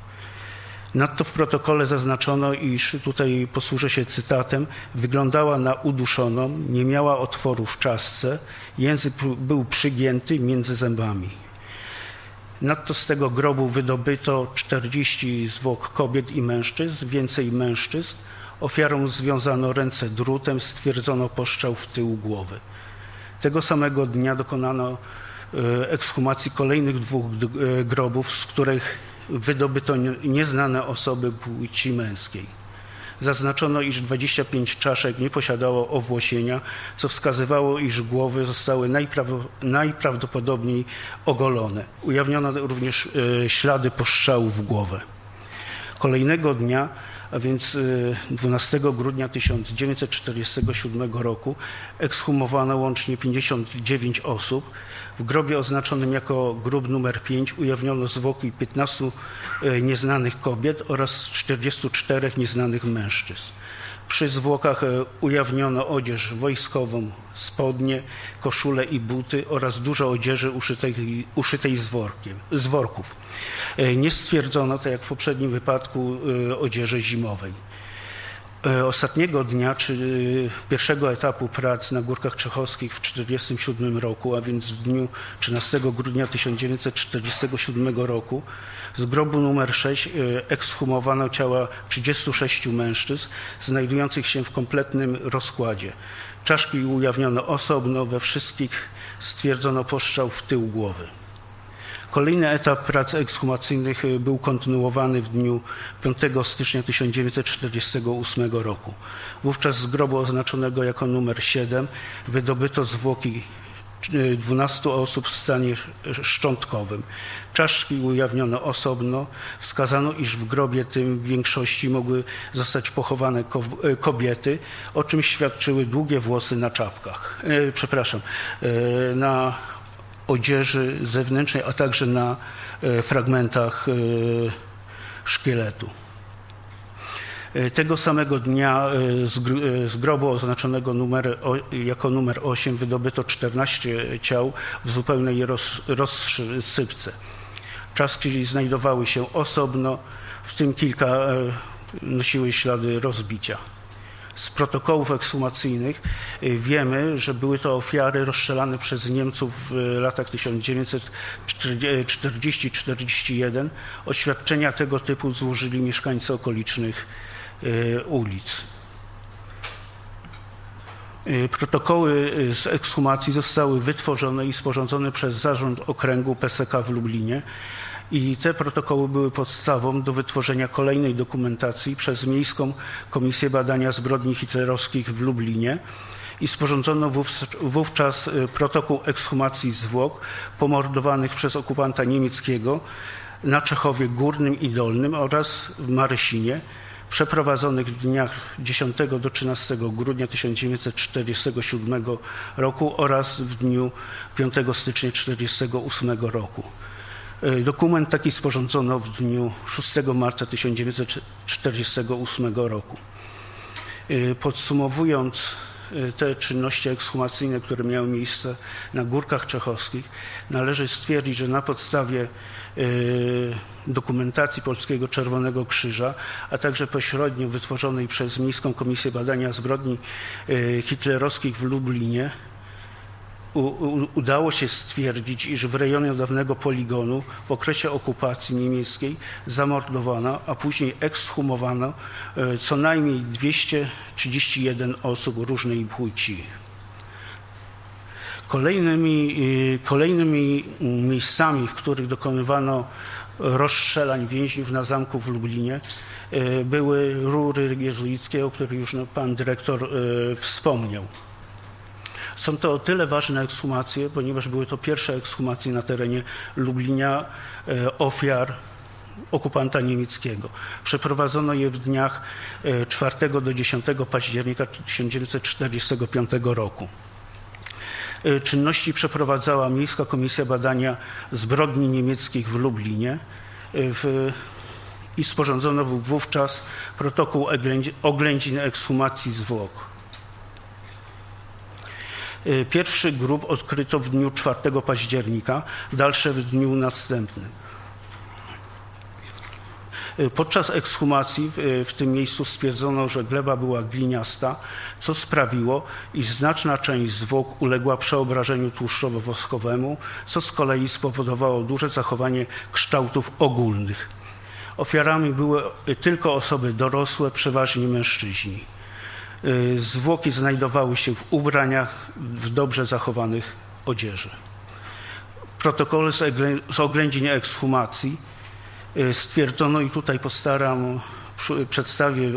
Nadto w protokole zaznaczono, iż, tutaj posłużę się cytatem, wyglądała na uduszoną, nie miała otworu w czaszce, język był przygięty między zębami. Nadto z tego grobu wydobyto czterdzieści zwłok kobiet i mężczyzn, więcej mężczyzn. Ofiarom związano ręce drutem, stwierdzono postrzał w tył głowy. Tego samego dnia dokonano ekshumacji kolejnych dwóch grobów, z których wydobyto nieznane osoby płci męskiej. Zaznaczono, iż dwadzieścia pięć czaszek nie posiadało owłosienia, co wskazywało, iż głowy zostały najprawdopodobniej ogolone. Ujawniono również ślady postrzału w głowę. Kolejnego dnia, a więc dwunastego grudnia tysiąc dziewięćset czterdziestego siódmego roku, ekshumowano łącznie pięćdziesiąt dziewięć osób. W grobie oznaczonym jako grób numer pięć ujawniono zwłoki piętnastu nieznanych kobiet oraz czterdziestu czterech nieznanych mężczyzn. Przy zwłokach ujawniono odzież wojskową, spodnie, koszule i buty oraz dużo odzieży uszytej, uszytej z, workiem, z worków. Nie stwierdzono, tak jak w poprzednim wypadku, odzieży zimowej. Ostatniego dnia, czy pierwszego etapu prac na Górkach Czechowskich w tysiąc dziewięćset czterdziestym siódmym roku, a więc w dniu trzynastego grudnia tysiąc dziewięćset czterdziestego siódmego roku, z grobu numer sześć ekshumowano ciała trzydziestu sześciu mężczyzn znajdujących się w kompletnym rozkładzie. Czaszki ujawniono osobno, we wszystkich stwierdzono postrzał w tył głowy. Kolejny etap prac ekshumacyjnych był kontynuowany w dniu piątego stycznia tysiąc dziewięćset czterdziestego ósmego roku. Wówczas z grobu oznaczonego jako numer siedem wydobyto zwłoki dwunastu osób w stanie szczątkowym. Czaszki ujawniono osobno. Wskazano, iż w grobie tym w większości mogły zostać pochowane kobiety, o czym świadczyły długie włosy na czapkach. E, przepraszam, e, na odzieży zewnętrznej, a także na e, fragmentach e, szkieletu. Tego samego dnia z grobu oznaczonego numer, jako numer osiem wydobyto czternaście ciał w zupełnej roz, rozsypce. Czaszki znajdowały się osobno, w tym kilka nosiły ślady rozbicia. Z protokołów ekshumacyjnych wiemy, że były to ofiary rozstrzelane przez Niemców w latach tysiąc dziewięćset czterdziestym do czterdziestego pierwszego. Oświadczenia tego typu złożyli mieszkańcy okolicznych ulic. Protokoły z ekshumacji zostały wytworzone i sporządzone przez Zarząd Okręgu P S K w Lublinie i te protokoły były podstawą do wytworzenia kolejnej dokumentacji przez Miejską Komisję Badania Zbrodni Hitlerowskich w Lublinie i sporządzono wówczas protokół ekshumacji zwłok pomordowanych przez okupanta niemieckiego na Czechowie Górnym i Dolnym oraz w Marysinie, przeprowadzonych w dniach dziesiątego do trzynastego grudnia tysiąc dziewięćset czterdziestego siódmego roku oraz w dniu piątego stycznia tysiąc dziewięćset czterdziestego ósmego roku. Dokument taki sporządzono w dniu szóstego marca tysiąc dziewięćset czterdziestego ósmego roku. Podsumowując te czynności ekshumacyjne, które miały miejsce na Górkach Czechowskich, należy stwierdzić, że na podstawie dokumentacji Polskiego Czerwonego Krzyża, a także pośrednio wytworzonej przez Miejską Komisję Badania Zbrodni Hitlerowskich w Lublinie u, u, udało się stwierdzić, iż w rejonie dawnego poligonu w okresie okupacji niemieckiej zamordowano, a później ekshumowano co najmniej dwieście trzydzieści jeden osób różnej płci. Kolejnymi, kolejnymi miejscami, w których dokonywano rozstrzelań więźniów na zamku w Lublinie, były rury jezuickie, o których już pan dyrektor wspomniał. Są to o tyle ważne ekshumacje, ponieważ były to pierwsze ekshumacje na terenie Lublina ofiar okupanta niemieckiego. Przeprowadzono je w dniach czwartego do dziesiątego października tysiąc dziewięćset czterdziestego piątego roku. Czynności przeprowadzała Miejska Komisja Badania Zbrodni Niemieckich w Lublinie w, i sporządzono wówczas protokół oględzin ekshumacji zwłok. Pierwszy grób odkryto w dniu czwartego października, dalsze w dniu następnym. Podczas ekshumacji w, w tym miejscu stwierdzono, że gleba była gliniasta, co sprawiło, iż znaczna część zwłok uległa przeobrażeniu tłuszczowo-woskowemu, co z kolei spowodowało duże zachowanie kształtów ogólnych. Ofiarami były tylko osoby dorosłe, przeważnie mężczyźni. Zwłoki znajdowały się w ubraniach w dobrze zachowanych odzieży. W protokole z oględzin ekshumacji stwierdzono, i tutaj postaram, przedstawię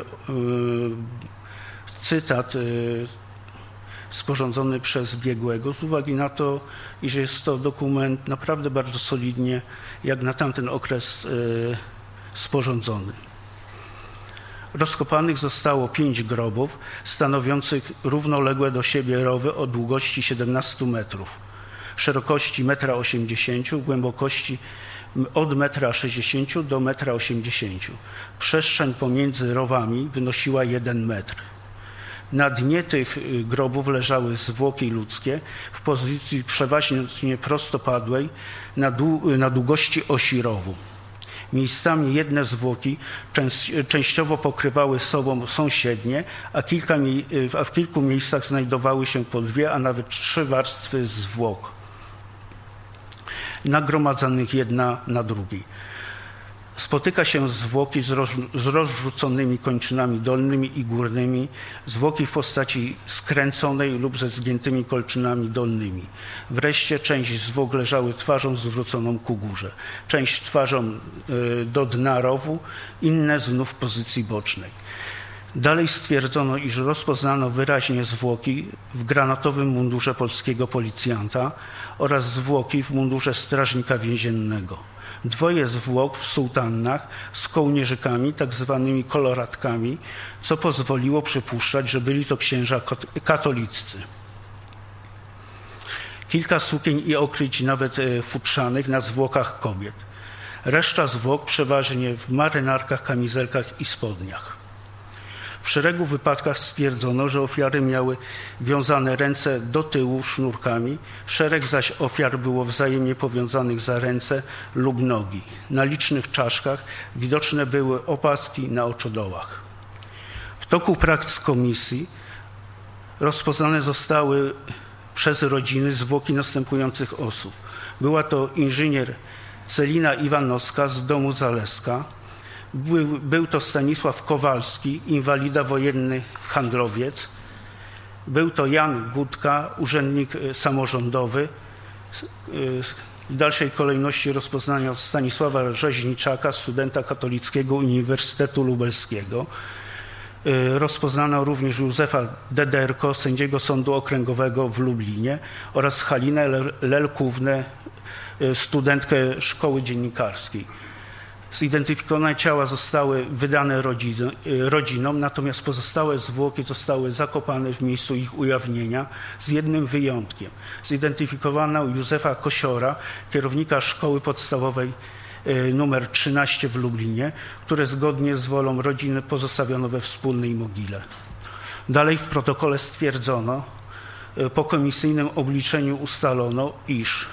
cytat sporządzony przez biegłego, z uwagi na to, iż jest to dokument naprawdę bardzo solidnie, jak na tamten okres, sporządzony. Rozkopanych zostało pięć grobów, stanowiących równoległe do siebie rowy o długości siedemnaście metrów, szerokości jeden osiemdziesiąt metrów, głębokości od jeden sześćdziesiąt metrów do jeden osiemdziesiąt metrów. Przestrzeń pomiędzy rowami wynosiła jeden metr. Na dnie tych grobów leżały zwłoki ludzkie w pozycji przeważnie prostopadłej na, dłu- na długości osi rowu. Miejscami jedne zwłoki częst- częściowo pokrywały sobą sąsiednie, a, kilka mie- a w kilku miejscach znajdowały się po dwie, a nawet trzy warstwy zwłok, nagromadzonych jedna na drugiej. Spotyka się zwłoki z, roz, z rozrzuconymi kończynami dolnymi i górnymi, zwłoki w postaci skręconej lub ze zgiętymi kończynami dolnymi. Wreszcie część zwłok leżały twarzą zwróconą ku górze, część twarzą y, do dna rowu, inne znów w pozycji bocznej. Dalej stwierdzono, iż rozpoznano wyraźnie zwłoki w granatowym mundurze polskiego policjanta oraz zwłoki w mundurze strażnika więziennego. Dwoje zwłok w sułtannach z kołnierzykami, tak zwanymi koloratkami, co pozwoliło przypuszczać, że byli to księża katoliccy. Kilka sukien i okryć, nawet futrzanych, na zwłokach kobiet. Reszta zwłok przeważnie w marynarkach, kamizelkach i spodniach. W szeregu wypadkach stwierdzono, że ofiary miały wiązane ręce do tyłu sznurkami, szereg zaś ofiar było wzajemnie powiązanych za ręce lub nogi. Na licznych czaszkach widoczne były opaski na oczodołach. W toku prac komisji rozpoznane zostały przez rodziny zwłoki następujących osób. Była to inżynier Celina Iwanowska z domu Zaleska. Był, był to Stanisław Kowalski, inwalida wojenny, handlowiec. Był to Jan Gutka, urzędnik samorządowy. W dalszej kolejności rozpoznano Stanisława Rzeźniczaka, studenta Katolickiego Uniwersytetu Lubelskiego. Rozpoznano również Józefa Dederko, sędziego Sądu Okręgowego w Lublinie oraz Halinę Lelkównę, studentkę Szkoły Dziennikarskiej. Zidentyfikowane ciała zostały wydane rodzinom, natomiast pozostałe zwłoki zostały zakopane w miejscu ich ujawnienia z jednym wyjątkiem. Zidentyfikowano Józefa Kosiora, kierownika szkoły podstawowej numer trzynaście w Lublinie, które zgodnie z wolą rodziny pozostawiono we wspólnej mogile. Dalej w protokole stwierdzono, po komisyjnym obliczeniu ustalono, iż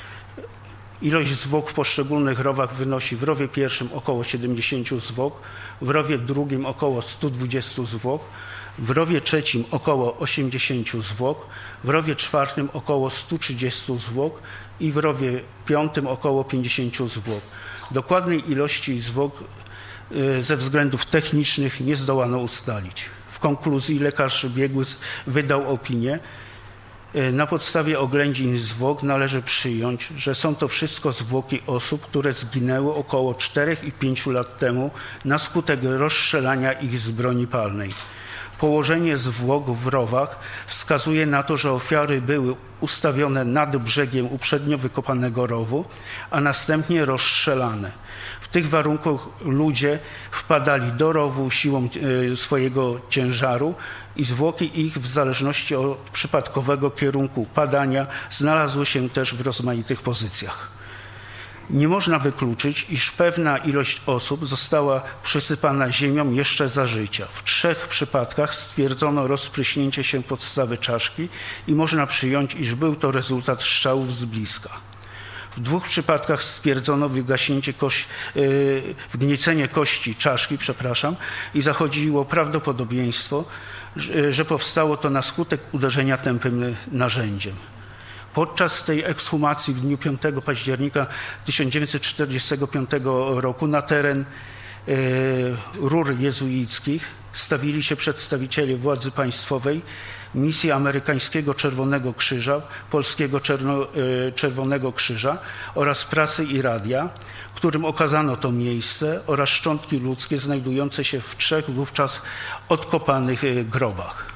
ilość zwłok w poszczególnych rowach wynosi w rowie pierwszym około siedemdziesiąt zwłok, w rowie drugim około sto dwadzieścia zwłok, w rowie trzecim około osiemdziesiąt zwłok, w rowie czwartym około sto trzydzieści zwłok i w rowie piątym około pięćdziesiąt zwłok. Dokładnej ilości zwłok ze względów technicznych nie zdołano ustalić. W konkluzji lekarz biegły wydał opinię. Na podstawie oględzin zwłok należy przyjąć, że są to wszystko zwłoki osób, które zginęły około czterech i pięciu lat temu na skutek rozstrzelania ich z broni palnej. Położenie zwłok w rowach wskazuje na to, że ofiary były ustawione nad brzegiem uprzednio wykopanego rowu, a następnie rozstrzelane. W tych warunkach ludzie wpadali do rowu siłą swojego ciężaru i zwłoki ich w zależności od przypadkowego kierunku padania znalazły się też w rozmaitych pozycjach. Nie można wykluczyć, iż pewna ilość osób została przysypana ziemią jeszcze za życia. W trzech przypadkach stwierdzono rozpryśnięcie się podstawy czaszki i można przyjąć, iż był to rezultat strzałów z bliska. W dwóch przypadkach stwierdzono wygaśnięcie kości, yy, wgniecenie kości czaszki, przepraszam, i zachodziło prawdopodobieństwo, że, że powstało to na skutek uderzenia tępym narzędziem. Podczas tej ekshumacji w dniu piątego października tysiąc dziewięćset czterdziestego piątego roku na teren yy, rur jezuickich stawili się przedstawiciele władzy państwowej, misji amerykańskiego Czerwonego Krzyża, polskiego Czerno, yy, Czerwonego Krzyża oraz prasy i radia, którym okazano to miejsce oraz szczątki ludzkie znajdujące się w trzech wówczas odkopanych yy, grobach.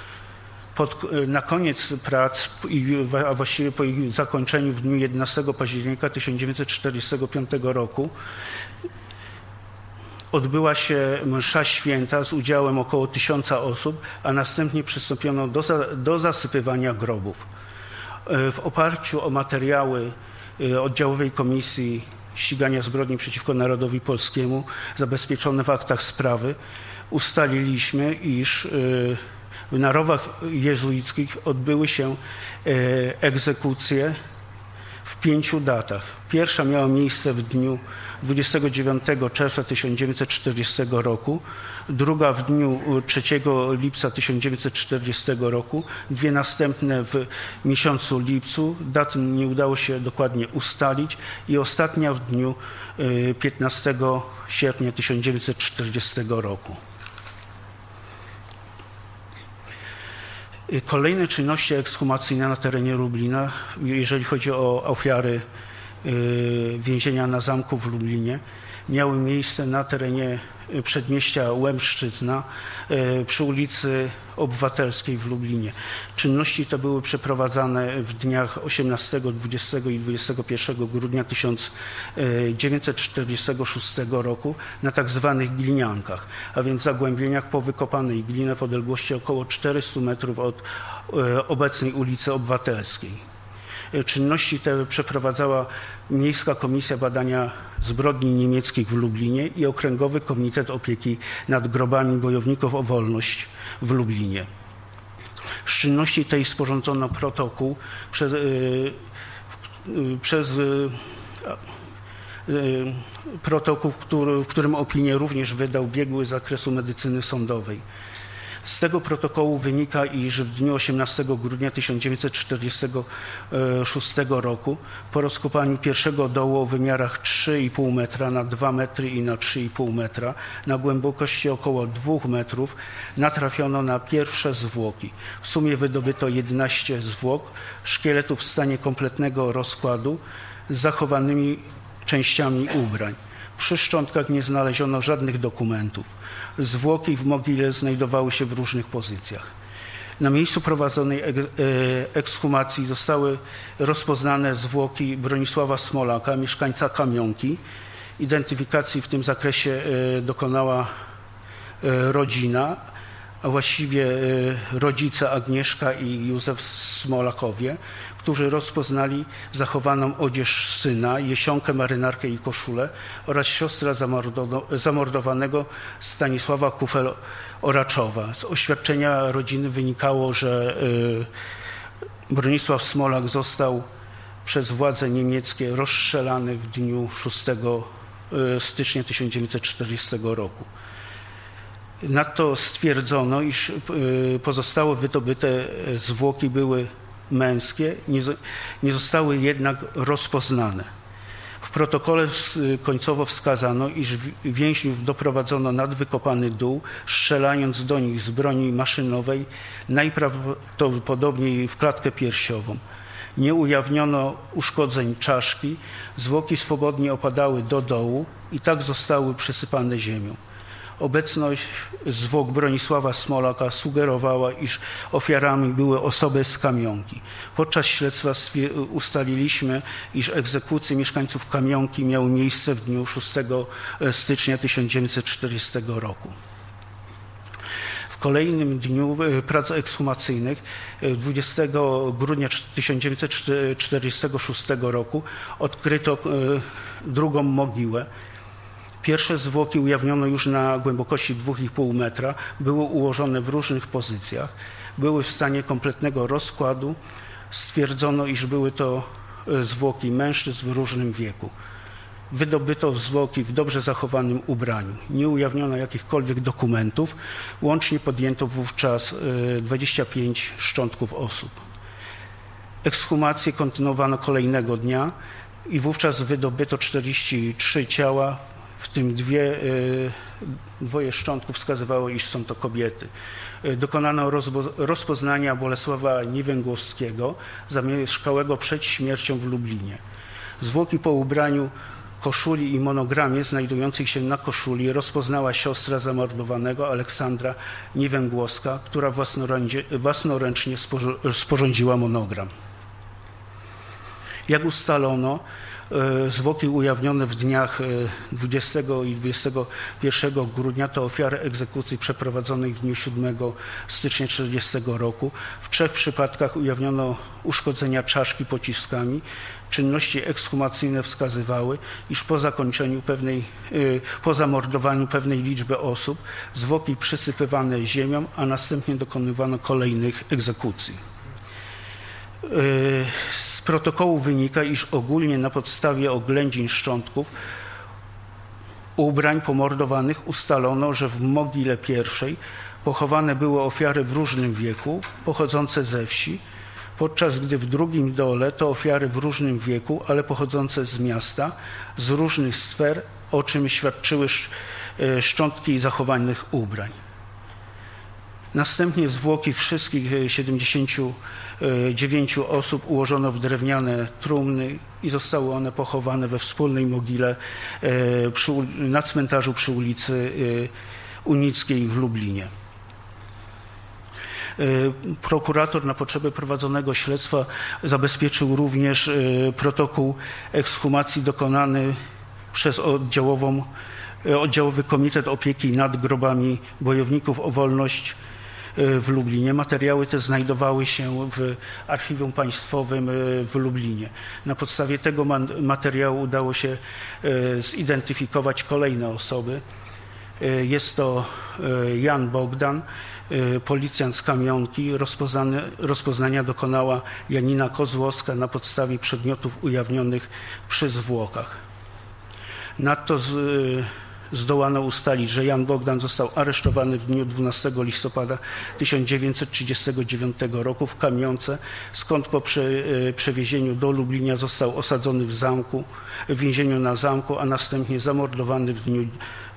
Pod, na koniec prac, a właściwie po ich zakończeniu w dniu jedenastego października tysiąc dziewięćset czterdziestego piątego roku odbyła się msza święta z udziałem około tysiąca osób, a następnie przystąpiono do, do zasypywania grobów. W oparciu o materiały oddziałowej Komisji Ścigania Zbrodni przeciwko Narodowi Polskiemu zabezpieczone w aktach sprawy ustaliliśmy, iż na rowach jezuickich odbyły się egzekucje w pięciu datach. Pierwsza miała miejsce w dniu dwudziestego dziewiątego czerwca tysiąc dziewięćset czterdziestego roku, druga w dniu trzeciego lipca tysiąc dziewięćset czterdziestego roku, dwie następne w miesiącu lipcu, daty nie udało się dokładnie ustalić i ostatnia w dniu piętnastego sierpnia tysiąc dziewięćset czterdziestego roku. Kolejne czynności ekshumacyjne na terenie Lublina, jeżeli chodzi o ofiary więzienia na zamku w Lublinie, miały miejsce na terenie przedmieścia Łębszczyzna przy ulicy Obywatelskiej w Lublinie. Czynności te były przeprowadzane w dniach osiemnastego, dwudziestego i dwudziestego pierwszego grudnia tysiąc dziewięćset czterdziestego szóstego roku na tak zwanych gliniankach, a więc zagłębieniach po wykopanej glinie w odległości około czterystu metrów od obecnej ulicy Obywatelskiej. Czynności te przeprowadzała Miejska Komisja Badania Zbrodni Niemieckich w Lublinie i Okręgowy Komitet Opieki nad Grobami Bojowników o Wolność w Lublinie. Z czynności tej sporządzono protokół przez, yy, yy, przez yy, yy, protokół, który, w którym opinię również wydał biegły z zakresu medycyny sądowej. Z tego protokołu wynika, iż w dniu osiemnastego grudnia tysiąc dziewięćset czterdziestego szóstego roku po rozkopaniu pierwszego dołu o wymiarach trzy i pół metra na dwa metry i na trzy i pół metra na głębokości około dwóch metrów natrafiono na pierwsze zwłoki. W sumie wydobyto jedenaście zwłok, szkieletów w stanie kompletnego rozkładu z zachowanymi częściami ubrań. Przy szczątkach nie znaleziono żadnych dokumentów. Zwłoki w mogile znajdowały się w różnych pozycjach. Na miejscu prowadzonej ekshumacji zostały rozpoznane zwłoki Bronisława Smolaka, mieszkańca Kamionki. Identyfikacji w tym zakresie dokonała rodzina, a właściwie rodzice Agnieszka i Józef Smolakowie, którzy rozpoznali zachowaną odzież syna, jesionkę, marynarkę i koszulę oraz siostra zamordowanego Stanisława Kufel-Oraczowa. Z oświadczenia rodziny wynikało, że Bronisław Smolak został przez władze niemieckie rozstrzelany w dniu szóstego stycznia tysiąc dziewięćset czterdziestego roku. Nadto stwierdzono, iż pozostałe wydobyte zwłoki były męskie, nie zostały jednak rozpoznane. W protokole końcowo wskazano, iż więźniów doprowadzono nad wykopany dół, strzelając do nich z broni maszynowej, najprawdopodobniej w klatkę piersiową. Nie ujawniono uszkodzeń czaszki, zwłoki swobodnie opadały do dołu i tak zostały przysypane ziemią. Obecność zwłok Bronisława Smolaka sugerowała, iż ofiarami były osoby z Kamionki. Podczas śledztwa ustaliliśmy, iż egzekucje mieszkańców Kamionki miały miejsce w dniu szóstego stycznia tysiąc dziewięćset czterdziestego roku. W kolejnym dniu prac ekshumacyjnych, dwudziestego grudnia tysiąc dziewięćset czterdziestego szóstego roku, odkryto drugą mogiłę. Pierwsze zwłoki ujawniono już na głębokości dwóch i pół metra, były ułożone w różnych pozycjach, były w stanie kompletnego rozkładu. Stwierdzono, iż były to zwłoki mężczyzn w różnym wieku. Wydobyto zwłoki w dobrze zachowanym ubraniu. Nie ujawniono jakichkolwiek dokumentów. Łącznie podjęto wówczas dwadzieścia pięć szczątków osób. Ekshumację kontynuowano kolejnego dnia i wówczas wydobyto czterdzieści trzy ciała, w tym dwie, dwoje szczątków wskazywało, iż są to kobiety. Dokonano rozpoznania Bolesława Niewęgłowskiego, zamieszkałego przed śmiercią w Lublinie. Zwłoki po ubraniu, koszuli i monogramie znajdujących się na koszuli rozpoznała siostra zamordowanego Aleksandra Niewęgłowska, która własnoręcznie sporządziła monogram. Jak ustalono, zwłoki ujawnione w dniach dwudziestego i dwudziestego pierwszego grudnia to ofiary egzekucji przeprowadzonej w dniu siódmego stycznia tysiąc dziewięćset czterdziestego roku. W trzech przypadkach ujawniono uszkodzenia czaszki pociskami. Czynności ekshumacyjne wskazywały, iż po zakończeniu pewnej, po zamordowaniu pewnej liczby osób zwłoki przysypywane ziemią, a następnie dokonywano kolejnych egzekucji. Z protokołu wynika, iż ogólnie na podstawie oględzin szczątków ubrań pomordowanych ustalono, że w mogile pierwszej pochowane były ofiary w różnym wieku, pochodzące ze wsi, podczas gdy w drugim dole to ofiary w różnym wieku, ale pochodzące z miasta, z różnych sfer, o czym świadczyły szczątki zachowanych ubrań. Następnie zwłoki wszystkich siedemdziesięciu dziewięciu osób ułożono w drewniane trumny i zostały one pochowane we wspólnej mogile przy, na cmentarzu przy ulicy Unickiej w Lublinie. Prokurator na potrzeby prowadzonego śledztwa zabezpieczył również protokół ekshumacji dokonany przez oddziałową, oddziałowy Komitet Opieki nad Grobami Bojowników o Wolność w Lublinie. Materiały te znajdowały się w Archiwum Państwowym w Lublinie. Na podstawie tego materiału udało się zidentyfikować kolejne osoby. Jest to Jan Bogdan, policjant z Kamionki. Rozpoznania dokonała Janina Kozłowska na podstawie przedmiotów ujawnionych przy zwłokach. Nadto z, zdołano ustalić, że Jan Bogdan został aresztowany w dniu dwunastego listopada tysiąc dziewięćset trzydziestego dziewiątego roku w Kamionce, skąd po prze, przewiezieniu do Lublina został osadzony w zamku, w więzieniu na zamku, a następnie zamordowany w dniu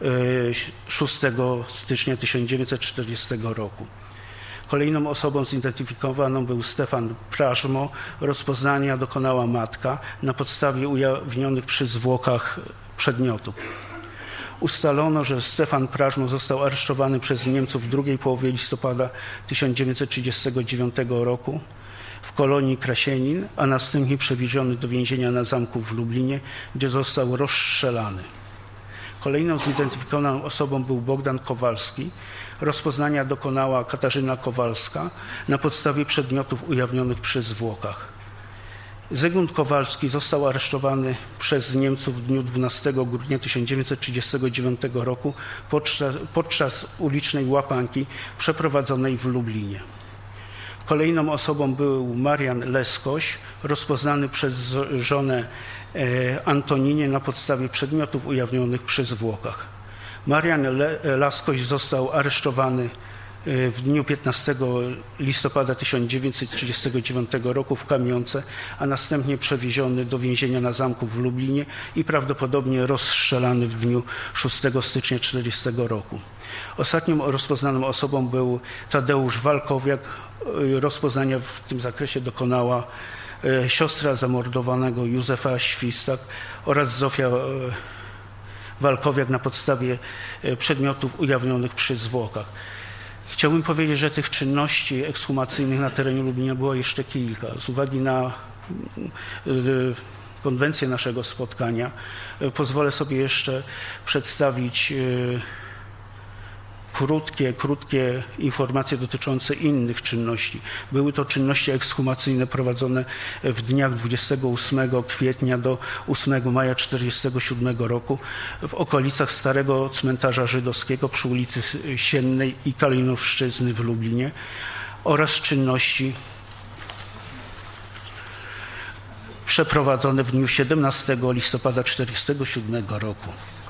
szóstego stycznia tysiąc dziewięćset czterdziestego roku. Kolejną osobą zidentyfikowaną był Stefan Prażmo. Rozpoznania dokonała matka na podstawie ujawnionych przy zwłokach przedmiotów. Ustalono, że Stefan Prażmo został aresztowany przez Niemców w drugiej połowie listopada tysiąc dziewięćset trzydziestego dziewiątego roku w kolonii Krasienin, a następnie przewieziony do więzienia na zamku w Lublinie, gdzie został rozstrzelany. Kolejną zidentyfikowaną osobą był Bogdan Kowalski. Rozpoznania dokonała Katarzyna Kowalska na podstawie przedmiotów ujawnionych przy zwłokach. Zygmunt Kowalski został aresztowany przez Niemców w dniu dwunastego grudnia tysiąc dziewięćset trzydziestego dziewiątego roku podczas, podczas ulicznej łapanki przeprowadzonej w Lublinie. Kolejną osobą był Marian Leskoś, rozpoznany przez żonę Antoninie na podstawie przedmiotów ujawnionych przy zwłokach. Marian Laskoś został aresztowany w dniu piętnastego listopada tysiąc dziewięćset trzydziestego dziewiątego roku w Kamionce, a następnie przewieziony do więzienia na zamku w Lublinie i prawdopodobnie rozstrzelany w dniu szóstego stycznia tysiąc dziewięćset czterdziestego roku. Ostatnią rozpoznaną osobą był Tadeusz Walkowiak. Rozpoznania w tym zakresie dokonała siostra zamordowanego Józefa Świstak oraz Zofia Walkowiak na podstawie przedmiotów ujawnionych przy zwłokach. Chciałbym powiedzieć, że tych czynności ekshumacyjnych na terenie Lublina było jeszcze kilka. Z uwagi na konwencję naszego spotkania pozwolę sobie jeszcze przedstawić krótkie, krótkie informacje dotyczące innych czynności. Były to czynności ekshumacyjne prowadzone w dniach dwudziestego ósmego kwietnia do ósmego maja tysiąc dziewięćset czterdziestego siódmego roku w okolicach Starego Cmentarza Żydowskiego przy ulicy Siennej i Kalinowszczyzny w Lublinie oraz czynności przeprowadzone w dniu siedemnastego listopada tysiąc dziewięćset czterdziestego siódmego roku.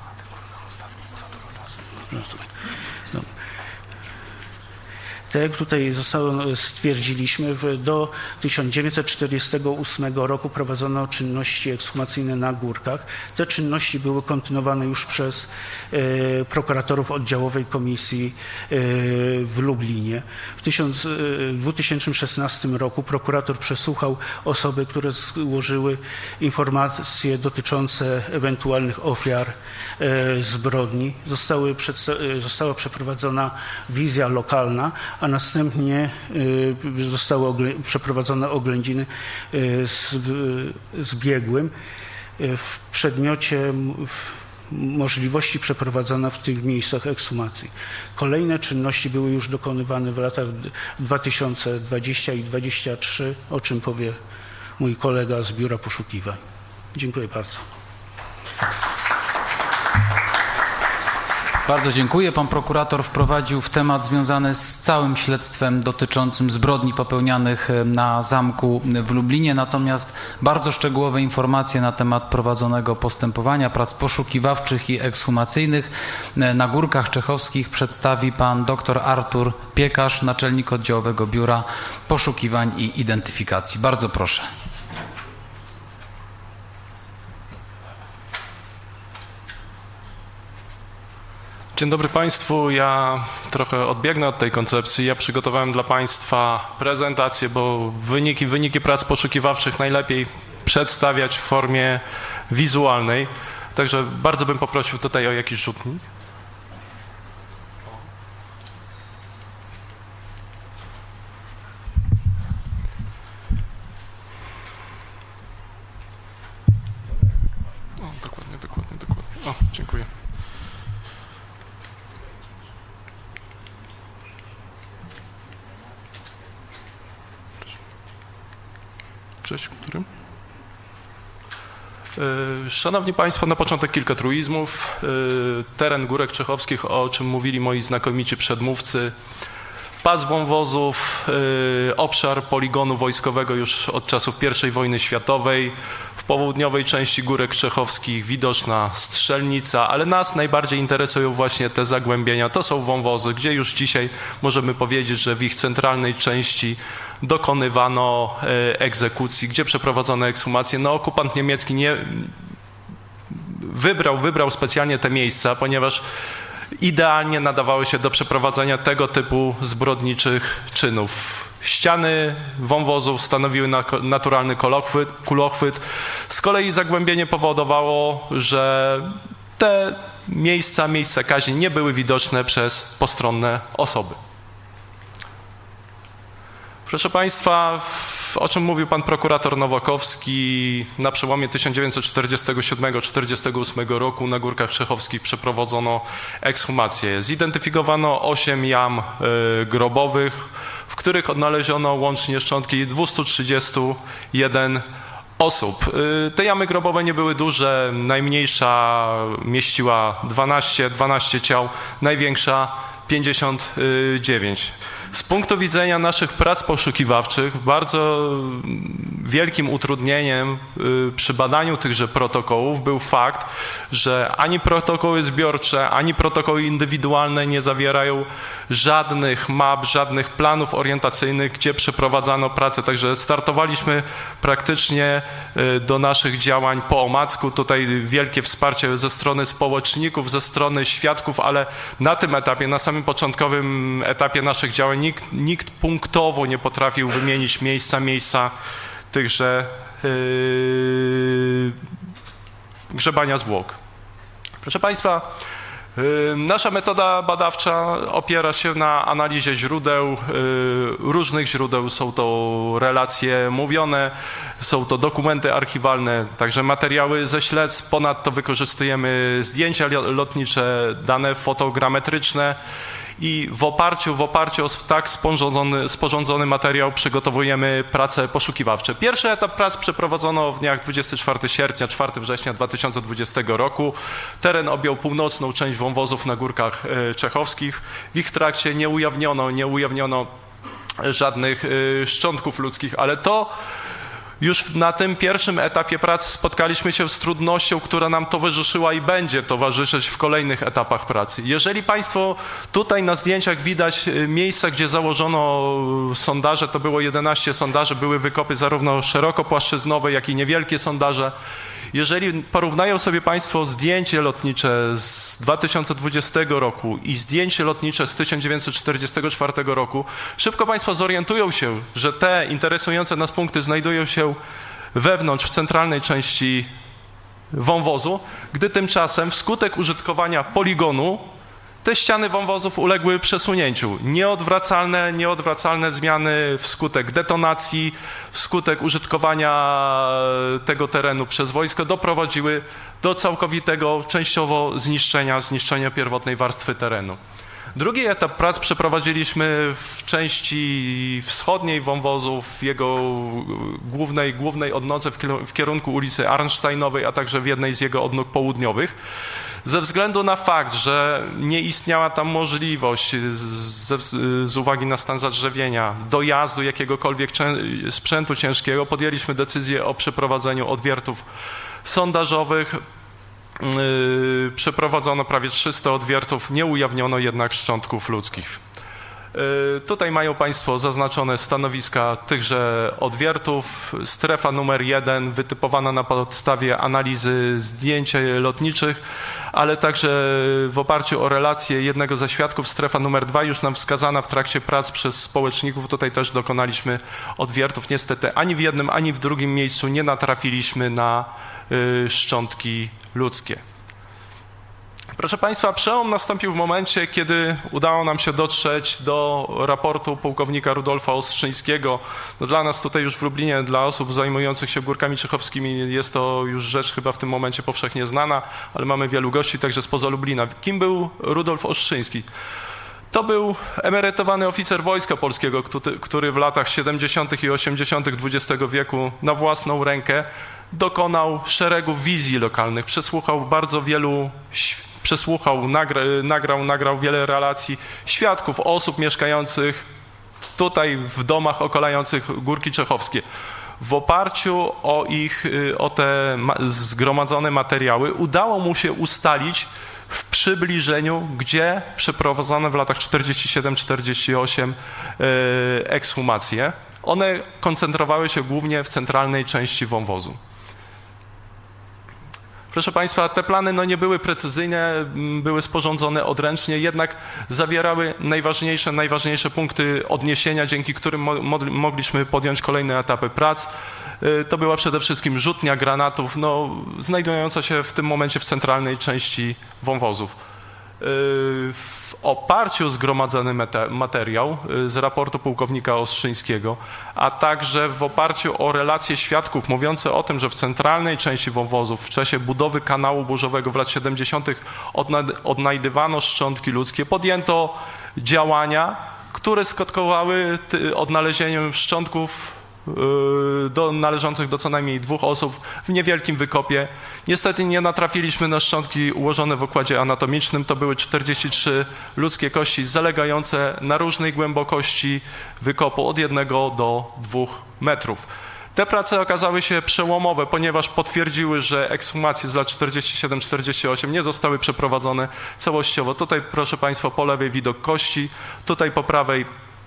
Tak jak tutaj zostało, stwierdziliśmy, do tysiąc dziewięćset czterdziestego ósmego roku prowadzono czynności ekshumacyjne na Górkach. Te czynności były kontynuowane już przez e, prokuratorów oddziałowej komisji e, w Lublinie. W, tysiąc, w dwa tysiące szesnastym roku prokurator przesłuchał osoby, które złożyły informacje dotyczące ewentualnych ofiar e, zbrodni. Zostały została przeprowadzona wizja lokalna, a następnie zostały przeprowadzone oględziny z, z biegłym w przedmiocie możliwości przeprowadzania w tych miejscach ekshumacji. Kolejne czynności były już dokonywane w latach dwa tysiące dwudziestym i dwa tysiące dwudziestym trzecim, o czym powie mój kolega z Biura Poszukiwań. Dziękuję bardzo. Bardzo dziękuję. Pan prokurator wprowadził w temat związany z całym śledztwem dotyczącym zbrodni popełnianych na zamku w Lublinie. Natomiast bardzo szczegółowe informacje na temat prowadzonego postępowania, prac poszukiwawczych i ekshumacyjnych na Górkach Czechowskich przedstawi pan dr Artur Piekarz, naczelnik oddziałowego Biura Poszukiwań i Identyfikacji. Bardzo proszę. Dzień dobry Państwu. Ja trochę odbiegnę od tej koncepcji. Ja przygotowałem dla Państwa prezentację, bo wyniki, wyniki prac poszukiwawczych najlepiej przedstawiać w formie wizualnej. Także bardzo bym poprosił tutaj o jakiś rzutnik. O, dokładnie, dokładnie, dokładnie. O, dziękuję. Którym? Szanowni Państwo, na początek kilka truizmów. Teren Górek Czechowskich, o czym mówili moi znakomici przedmówcy. Pas wąwozów, obszar poligonu wojskowego już od czasów pierwszej wojny światowej. W południowej części Górek Czechowskich widoczna strzelnica, ale nas najbardziej interesują właśnie te zagłębienia. To są wąwozy, gdzie już dzisiaj możemy powiedzieć, że w ich centralnej części dokonywano egzekucji, gdzie przeprowadzono ekshumację. No, okupant niemiecki nie wybrał, wybrał specjalnie te miejsca, ponieważ idealnie nadawały się do przeprowadzenia tego typu zbrodniczych czynów. Ściany wąwozów stanowiły naturalny kulochwyt, kulochwyt. Z kolei zagłębienie powodowało, że te miejsca, miejsca kaźni nie były widoczne przez postronne osoby. Proszę Państwa, o czym mówił pan prokurator Nowakowski, na przełomie tysiąc dziewięćset czterdziestego siódmego do czterdziestego ósmego roku na Górkach Czechowskich przeprowadzono ekshumację. Zidentyfikowano osiem jam y, grobowych, w których odnaleziono łącznie szczątki dwieście trzydzieści jeden osób. Y, te jamy grobowe nie były duże, najmniejsza mieściła dwanaście, dwanaście ciał, największa pięćdziesiąt dziewięć. Z punktu widzenia naszych prac poszukiwawczych bardzo wielkim utrudnieniem przy badaniu tychże protokołów był fakt, że ani protokoły zbiorcze, ani protokoły indywidualne nie zawierają żadnych map, żadnych planów orientacyjnych, gdzie przeprowadzano pracę. Także startowaliśmy praktycznie do naszych działań po omacku. Tutaj wielkie wsparcie ze strony społeczników, ze strony świadków, ale na tym etapie, na samym początkowym etapie naszych działań Nikt, nikt punktowo nie potrafił wymienić miejsca, miejsca tychże yy, grzebania zwłok. Proszę Państwa, yy, nasza metoda badawcza opiera się na analizie źródeł, yy, różnych źródeł. Są to relacje mówione, są to dokumenty archiwalne, także materiały ze śledztw. Ponadto wykorzystujemy zdjęcia lotnicze, dane fotogrametryczne. I w oparciu, w oparciu o tak sporządzony, sporządzony materiał przygotowujemy prace poszukiwawcze. Pierwszy etap prac przeprowadzono w dniach dwudziestego czwartego sierpnia, czwartego września dwa tysiące dwudziestego roku. Teren objął północną część wąwozów na Górkach Czechowskich. W ich trakcie nie ujawniono, nie ujawniono żadnych szczątków ludzkich, ale to już na tym pierwszym etapie prac spotkaliśmy się z trudnością, która nam towarzyszyła i będzie towarzyszyć w kolejnych etapach pracy. Jeżeli Państwo tutaj na zdjęciach widać miejsca, gdzie założono sondaże, to było jedenaście sondaży, były wykopy zarówno szerokopłaszczyznowe, jak i niewielkie sondaże. Jeżeli porównają sobie Państwo zdjęcie lotnicze z dwa tysiące dwudziestego roku i zdjęcie lotnicze z tysiąc dziewięćset czterdziestego czwartego roku, szybko Państwo zorientują się, że te interesujące nas punkty znajdują się wewnątrz, w centralnej części wąwozu, gdy tymczasem wskutek użytkowania poligonu te ściany wąwozów uległy przesunięciu. Nieodwracalne, nieodwracalne zmiany wskutek detonacji, wskutek użytkowania tego terenu przez wojsko doprowadziły do całkowitego, częściowo zniszczenia, zniszczenia pierwotnej warstwy terenu. Drugi etap prac przeprowadziliśmy w części wschodniej wąwozu, w jego głównej, głównej odnodze w kierunku ulicy Arnsteinowej, a także w jednej z jego odnóg południowych. Ze względu na fakt, że nie istniała tam możliwość z, z uwagi na stan zadrzewienia dojazdu jakiegokolwiek sprzętu ciężkiego, podjęliśmy decyzję o przeprowadzeniu odwiertów sondażowych. Yy, przeprowadzono prawie trzysta odwiertów, nie ujawniono jednak szczątków ludzkich. Yy, tutaj mają Państwo zaznaczone stanowiska tychże odwiertów. Strefa numer jeden wytypowana na podstawie analizy zdjęć lotniczych, ale także w oparciu o relację jednego ze świadków. Strefa numer dwa już nam wskazana w trakcie prac przez społeczników. Tutaj też dokonaliśmy odwiertów. Niestety ani w jednym, ani w drugim miejscu nie natrafiliśmy na yy, szczątki ludzkie. Proszę Państwa, przełom nastąpił w momencie, kiedy udało nam się dotrzeć do raportu pułkownika Rudolfa Ostrzyńskiego. No dla nas tutaj już w Lublinie, dla osób zajmujących się górkami czechowskimi jest to już rzecz chyba w tym momencie powszechnie znana, ale mamy wielu gości także spoza Lublina. Kim był Rudolf Ostrzyński? To był emerytowany oficer Wojska Polskiego, który w latach siedemdziesiątych i osiemdziesiątych dwudziestego wieku na własną rękę dokonał szeregu wizji lokalnych, przesłuchał bardzo wielu, przesłuchał, nagra, nagrał, nagrał wiele relacji świadków, osób mieszkających tutaj w domach okalających Górki Czechowskie. W oparciu o ich, o te zgromadzone materiały udało mu się ustalić w przybliżeniu, gdzie przeprowadzono w latach czterdziestym siódmym czterdziestym ósmym ekshumacje. One koncentrowały się głównie w centralnej części wąwozu. Proszę Państwa, te plany no, nie były precyzyjne, były sporządzone odręcznie, jednak zawierały najważniejsze, najważniejsze punkty odniesienia, dzięki którym mo mogliśmy podjąć kolejne etapy prac. To była przede wszystkim rzutnia granatów, no, znajdująca się w tym momencie w centralnej części wąwozów. W oparciu o zgromadzony materiał z raportu pułkownika Ostrzyńskiego, a także w oparciu o relacje świadków mówiące o tym, że w centralnej części wąwozów w czasie budowy kanału burzowego w lat siedemdziesiątych odnajdywano szczątki ludzkie, podjęto działania, które skutkowały odnalezieniem szczątków do, należących do co najmniej dwóch osób w niewielkim wykopie. Niestety nie natrafiliśmy na szczątki ułożone w układzie anatomicznym. To były czterdzieści trzy ludzkie kości zalegające na różnej głębokości wykopu od jednego do dwóch metrów. Te prace okazały się przełomowe, ponieważ potwierdziły, że ekshumacje z lat czterdziestego siódmego czterdziestego ósmego nie zostały przeprowadzone całościowo. Tutaj, proszę Państwa, po lewej widok kości, tutaj po prawej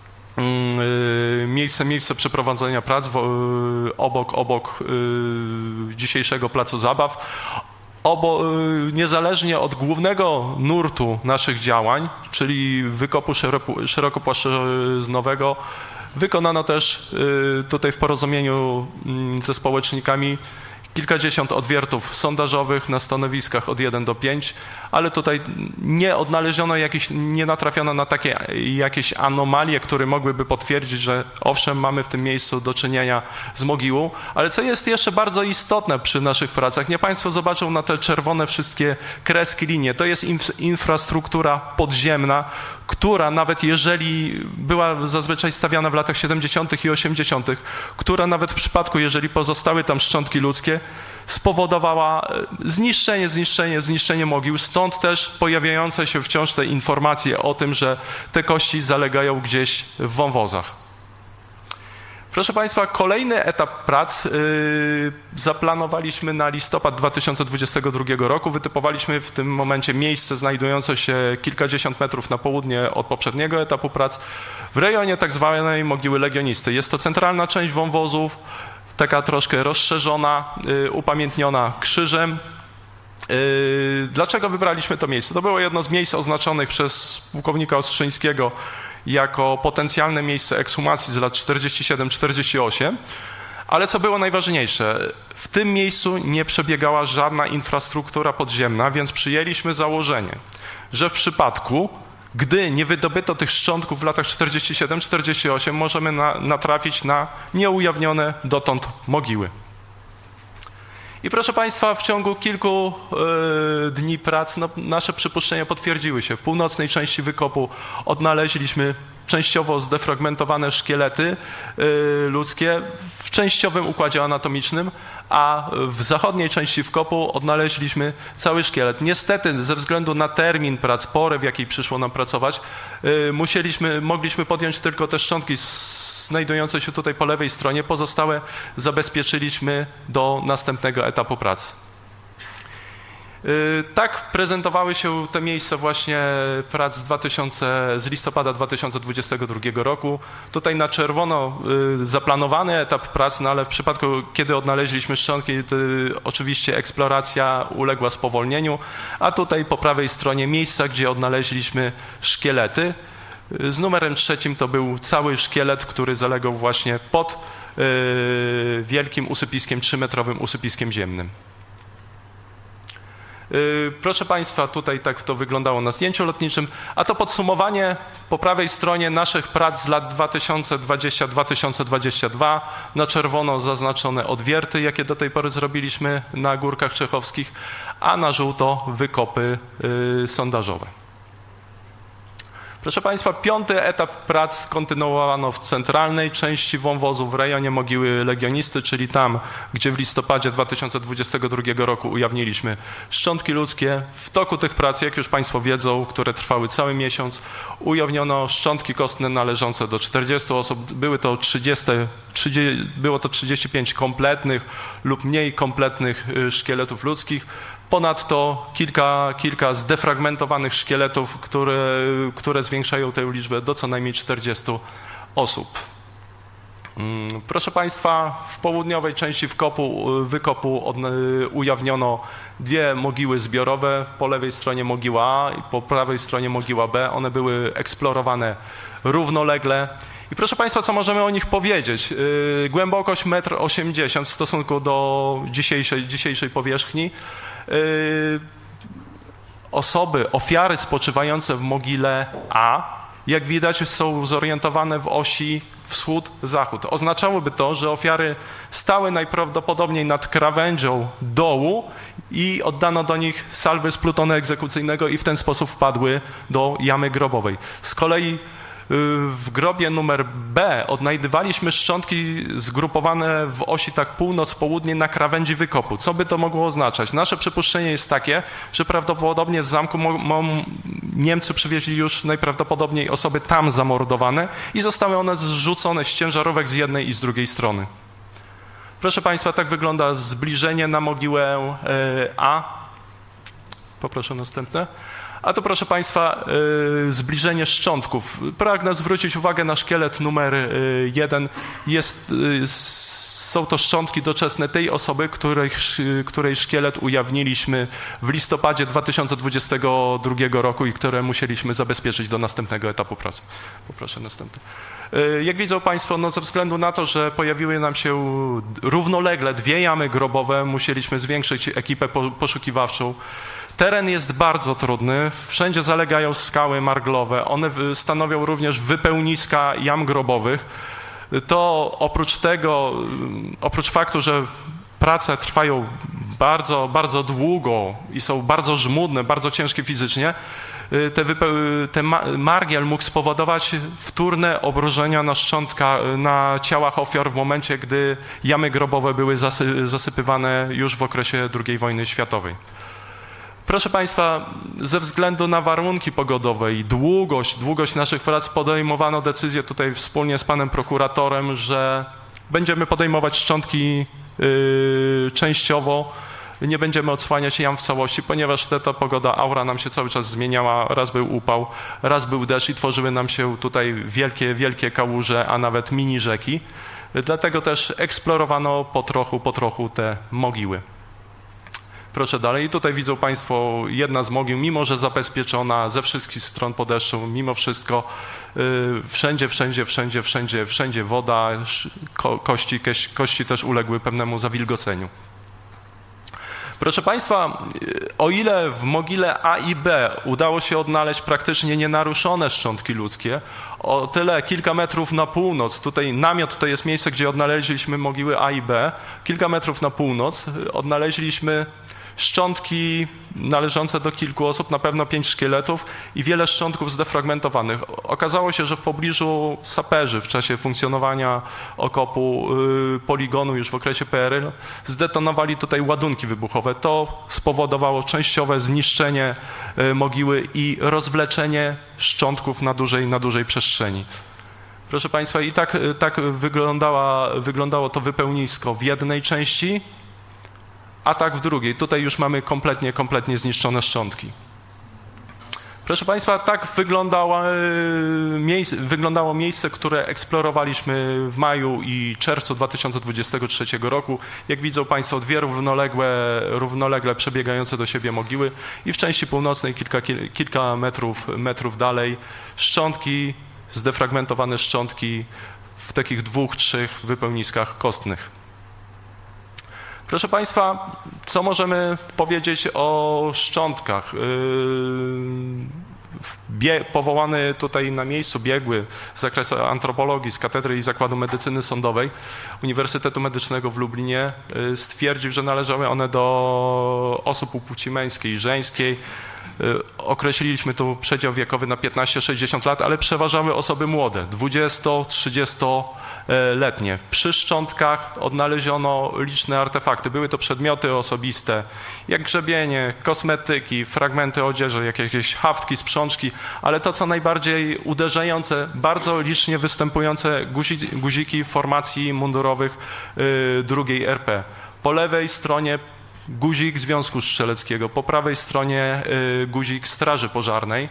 Miejsce, miejsce przeprowadzenia prac obok, obok dzisiejszego placu zabaw. Obo, niezależnie od głównego nurtu naszych działań, czyli wykopu szerokopłaszczyznowego, wykonano też tutaj w porozumieniu ze społecznikami kilkadziesiąt odwiertów sondażowych na stanowiskach od jeden do pięciu, ale tutaj nie odnaleziono jakichś, nie natrafiono na takie jakieś anomalie, które mogłyby potwierdzić, że owszem, mamy w tym miejscu do czynienia z mogiłą, ale co jest jeszcze bardzo istotne przy naszych pracach, nie Państwo zobaczą na te czerwone wszystkie kreski, linie, to jest inf infrastruktura podziemna, która nawet jeżeli była zazwyczaj stawiana w latach siedemdziesiątych i osiemdziesiątych, która nawet w przypadku, jeżeli pozostały tam szczątki ludzkie, spowodowała zniszczenie, zniszczenie, zniszczenie mogił. Stąd też pojawiające się wciąż te informacje o tym, że te kości zalegają gdzieś w wąwozach. Proszę Państwa, kolejny etap prac yy, zaplanowaliśmy na listopad dwa tysiące dwudziestego drugiego roku. Wytypowaliśmy w tym momencie miejsce znajdujące się kilkadziesiąt metrów na południe od poprzedniego etapu prac w rejonie tak zwanej mogiły legionisty. Jest to centralna część wąwozów, taka troszkę rozszerzona, yy, upamiętniona krzyżem. Yy, dlaczego wybraliśmy to miejsce? To było jedno z miejsc oznaczonych przez pułkownika Ostrzyńskiego jako potencjalne miejsce ekshumacji z lat czterdziestego siódmego czterdziestego ósmego, ale co było najważniejsze, w tym miejscu nie przebiegała żadna infrastruktura podziemna, więc przyjęliśmy założenie, że w przypadku, gdy nie wydobyto tych szczątków w latach czterdziestego siódmego czterdziestego ósmego, możemy na, natrafić na nieujawnione dotąd mogiły. I proszę Państwa, w ciągu kilku y, dni prac no, nasze przypuszczenia potwierdziły się. W północnej części wykopu odnaleźliśmy częściowo zdefragmentowane szkielety y, ludzkie w częściowym układzie anatomicznym, a w zachodniej części wkopu odnaleźliśmy cały szkielet. Niestety, ze względu na termin prac, porę, w jakiej przyszło nam pracować, y, musieliśmy, mogliśmy podjąć tylko te szczątki znajdujące się tutaj po lewej stronie. Pozostałe zabezpieczyliśmy do następnego etapu pracy. Tak prezentowały się te miejsca właśnie prac z, dwa tysiące, z listopada dwa tysiące dwudziestego drugiego roku. Tutaj na czerwono zaplanowany etap prac, no ale w przypadku, kiedy odnaleźliśmy szczątki, to oczywiście eksploracja uległa spowolnieniu, a tutaj po prawej stronie miejsca, gdzie odnaleźliśmy szkielety. Z numerem trzecim to był cały szkielet, który zalegał właśnie pod wielkim usypiskiem, trzymetrowym usypiskiem ziemnym. Proszę Państwa, tutaj tak to wyglądało na zdjęciu lotniczym, a to podsumowanie po prawej stronie naszych prac z lat dwa tysiące dwudziestego do dwa tysiące dwudziestego drugiego. Na czerwono zaznaczone odwierty, jakie do tej pory zrobiliśmy na Górkach Czechowskich, a na żółto wykopy y, sondażowe. Proszę Państwa, piąty etap prac kontynuowano w centralnej części wąwozu w rejonie Mogiły Legionisty, czyli tam, gdzie w listopadzie dwa tysiące dwudziestego drugiego roku ujawniliśmy szczątki ludzkie. W toku tych prac, jak już Państwo wiedzą, które trwały cały miesiąc, ujawniono szczątki kostne należące do czterdziestu osób. Były to trzydzieści, trzydzieści, było to trzydzieści pięć kompletnych lub mniej kompletnych szkieletów ludzkich. Ponadto kilka, kilka zdefragmentowanych szkieletów, które, które zwiększają tę liczbę do co najmniej czterdziestu osób. Proszę Państwa, w południowej części wkopu, wykopu od, ujawniono dwie mogiły zbiorowe. Po lewej stronie mogiła A i po prawej stronie mogiła B. One były eksplorowane równolegle. I proszę Państwa, co możemy o nich powiedzieć? Yy, głębokość metr osiemdziesiąt w stosunku do dzisiejszej, dzisiejszej powierzchni. Yy, osoby, ofiary spoczywające w mogile A, jak widać, są zorientowane w osi wschód-zachód. Oznaczałoby to, że ofiary stały najprawdopodobniej nad krawędzią dołu i oddano do nich salwy z plutonu egzekucyjnego i w ten sposób wpadły do jamy grobowej. Z kolei w grobie numer B odnajdywaliśmy szczątki zgrupowane w osi tak północ-południe na krawędzi wykopu. Co by to mogło oznaczać? Nasze przypuszczenie jest takie, że prawdopodobnie z zamku Niemcy przywieźli już najprawdopodobniej osoby tam zamordowane i zostały one zrzucone z ciężarówek z jednej i z drugiej strony. Proszę Państwa, tak wygląda zbliżenie na mogiłę A. Poproszę następne. A to, proszę Państwa, yy, zbliżenie szczątków. Pragnę zwrócić uwagę na szkielet numer yy, jeden. Jest, yy, są to szczątki doczesne tej osoby, której, której szkielet ujawniliśmy w listopadzie dwa tysiące dwudziestego drugiego roku i które musieliśmy zabezpieczyć do następnego etapu pracy. Poproszę następny. Yy, jak widzą Państwo, no ze względu na to, że pojawiły nam się równolegle dwie jamy grobowe, musieliśmy zwiększyć ekipę po, poszukiwawczą. Teren jest bardzo trudny, wszędzie zalegają skały marglowe, one stanowią również wypełniska jam grobowych. To oprócz tego, oprócz faktu, że prace trwają bardzo, bardzo długo i są bardzo żmudne, bardzo ciężkie fizycznie, te, te margiel mógł spowodować wtórne obruszenia na szczątka, na ciałach ofiar w momencie, gdy jamy grobowe były zasy, zasypywane już w okresie drugiej wojny światowej. Proszę Państwa, ze względu na warunki pogodowe i długość, długość naszych prac podejmowano decyzję tutaj wspólnie z panem prokuratorem, że będziemy podejmować szczątki yy, częściowo, nie będziemy odsłaniać jam w całości, ponieważ ta pogoda, aura nam się cały czas zmieniała, raz był upał, raz był deszcz i tworzyły nam się tutaj wielkie, wielkie kałuże, a nawet mini rzeki. Dlatego też eksplorowano po trochu, po trochu te mogiły. Proszę dalej. I tutaj widzą Państwo jedna z mogił, mimo że zabezpieczona ze wszystkich stron po deszczu, mimo wszystko yy, wszędzie, wszędzie, wszędzie, wszędzie, wszędzie woda, ko kości, kości też uległy pewnemu zawilgoceniu. Proszę Państwa, O ile w mogile A i B udało się odnaleźć praktycznie nienaruszone szczątki ludzkie, o tyle kilka metrów na północ, tutaj namiot to jest miejsce, gdzie odnaleźliśmy mogiły A i B, kilka metrów na północ odnaleźliśmy szczątki należące do kilku osób, na pewno pięć szkieletów i wiele szczątków zdefragmentowanych. Okazało się, że w pobliżu saperzy w czasie funkcjonowania okopu y, poligonu już w okresie P R L zdetonowali tutaj ładunki wybuchowe. To spowodowało częściowe zniszczenie y, mogiły i rozwleczenie szczątków na dużej, na dużej przestrzeni. Proszę Państwa, i tak, tak wyglądała, wyglądało to wypełnisko w jednej części, a tak w drugiej. Tutaj już mamy kompletnie, kompletnie zniszczone szczątki. Proszę Państwa, tak wyglądało miejsce, wyglądało miejsce, które eksplorowaliśmy w maju i czerwcu dwa tysiące dwudziestego trzeciego roku. Jak widzą Państwo, dwie równoległe, równolegle przebiegające do siebie mogiły i w części północnej kilka, kilka metrów, metrów dalej szczątki, zdefragmentowane szczątki w takich dwóch, trzech wypełniskach kostnych. Proszę Państwa, co możemy powiedzieć o szczątkach? Bie, powołany tutaj na miejscu biegły z zakresu antropologii z Katedry i Zakładu Medycyny Sądowej Uniwersytetu Medycznego w Lublinie stwierdził, że należały one do osób u płci męskiej i żeńskiej. Określiliśmy tu przedział wiekowy na piętnaście sześćdziesiąt lat, ale przeważały osoby młode, dwudziesto trzydziestoletnie. Przy szczątkach odnaleziono liczne artefakty. Były to przedmioty osobiste, jak grzebienie, kosmetyki, fragmenty odzieży, jakieś haftki, sprzączki, ale to, co najbardziej uderzające, bardzo licznie występujące guziki, guziki formacji mundurowych drugiej R P. Po lewej stronie guzik Związku Strzeleckiego, po prawej stronie guzik Straży Pożarnej.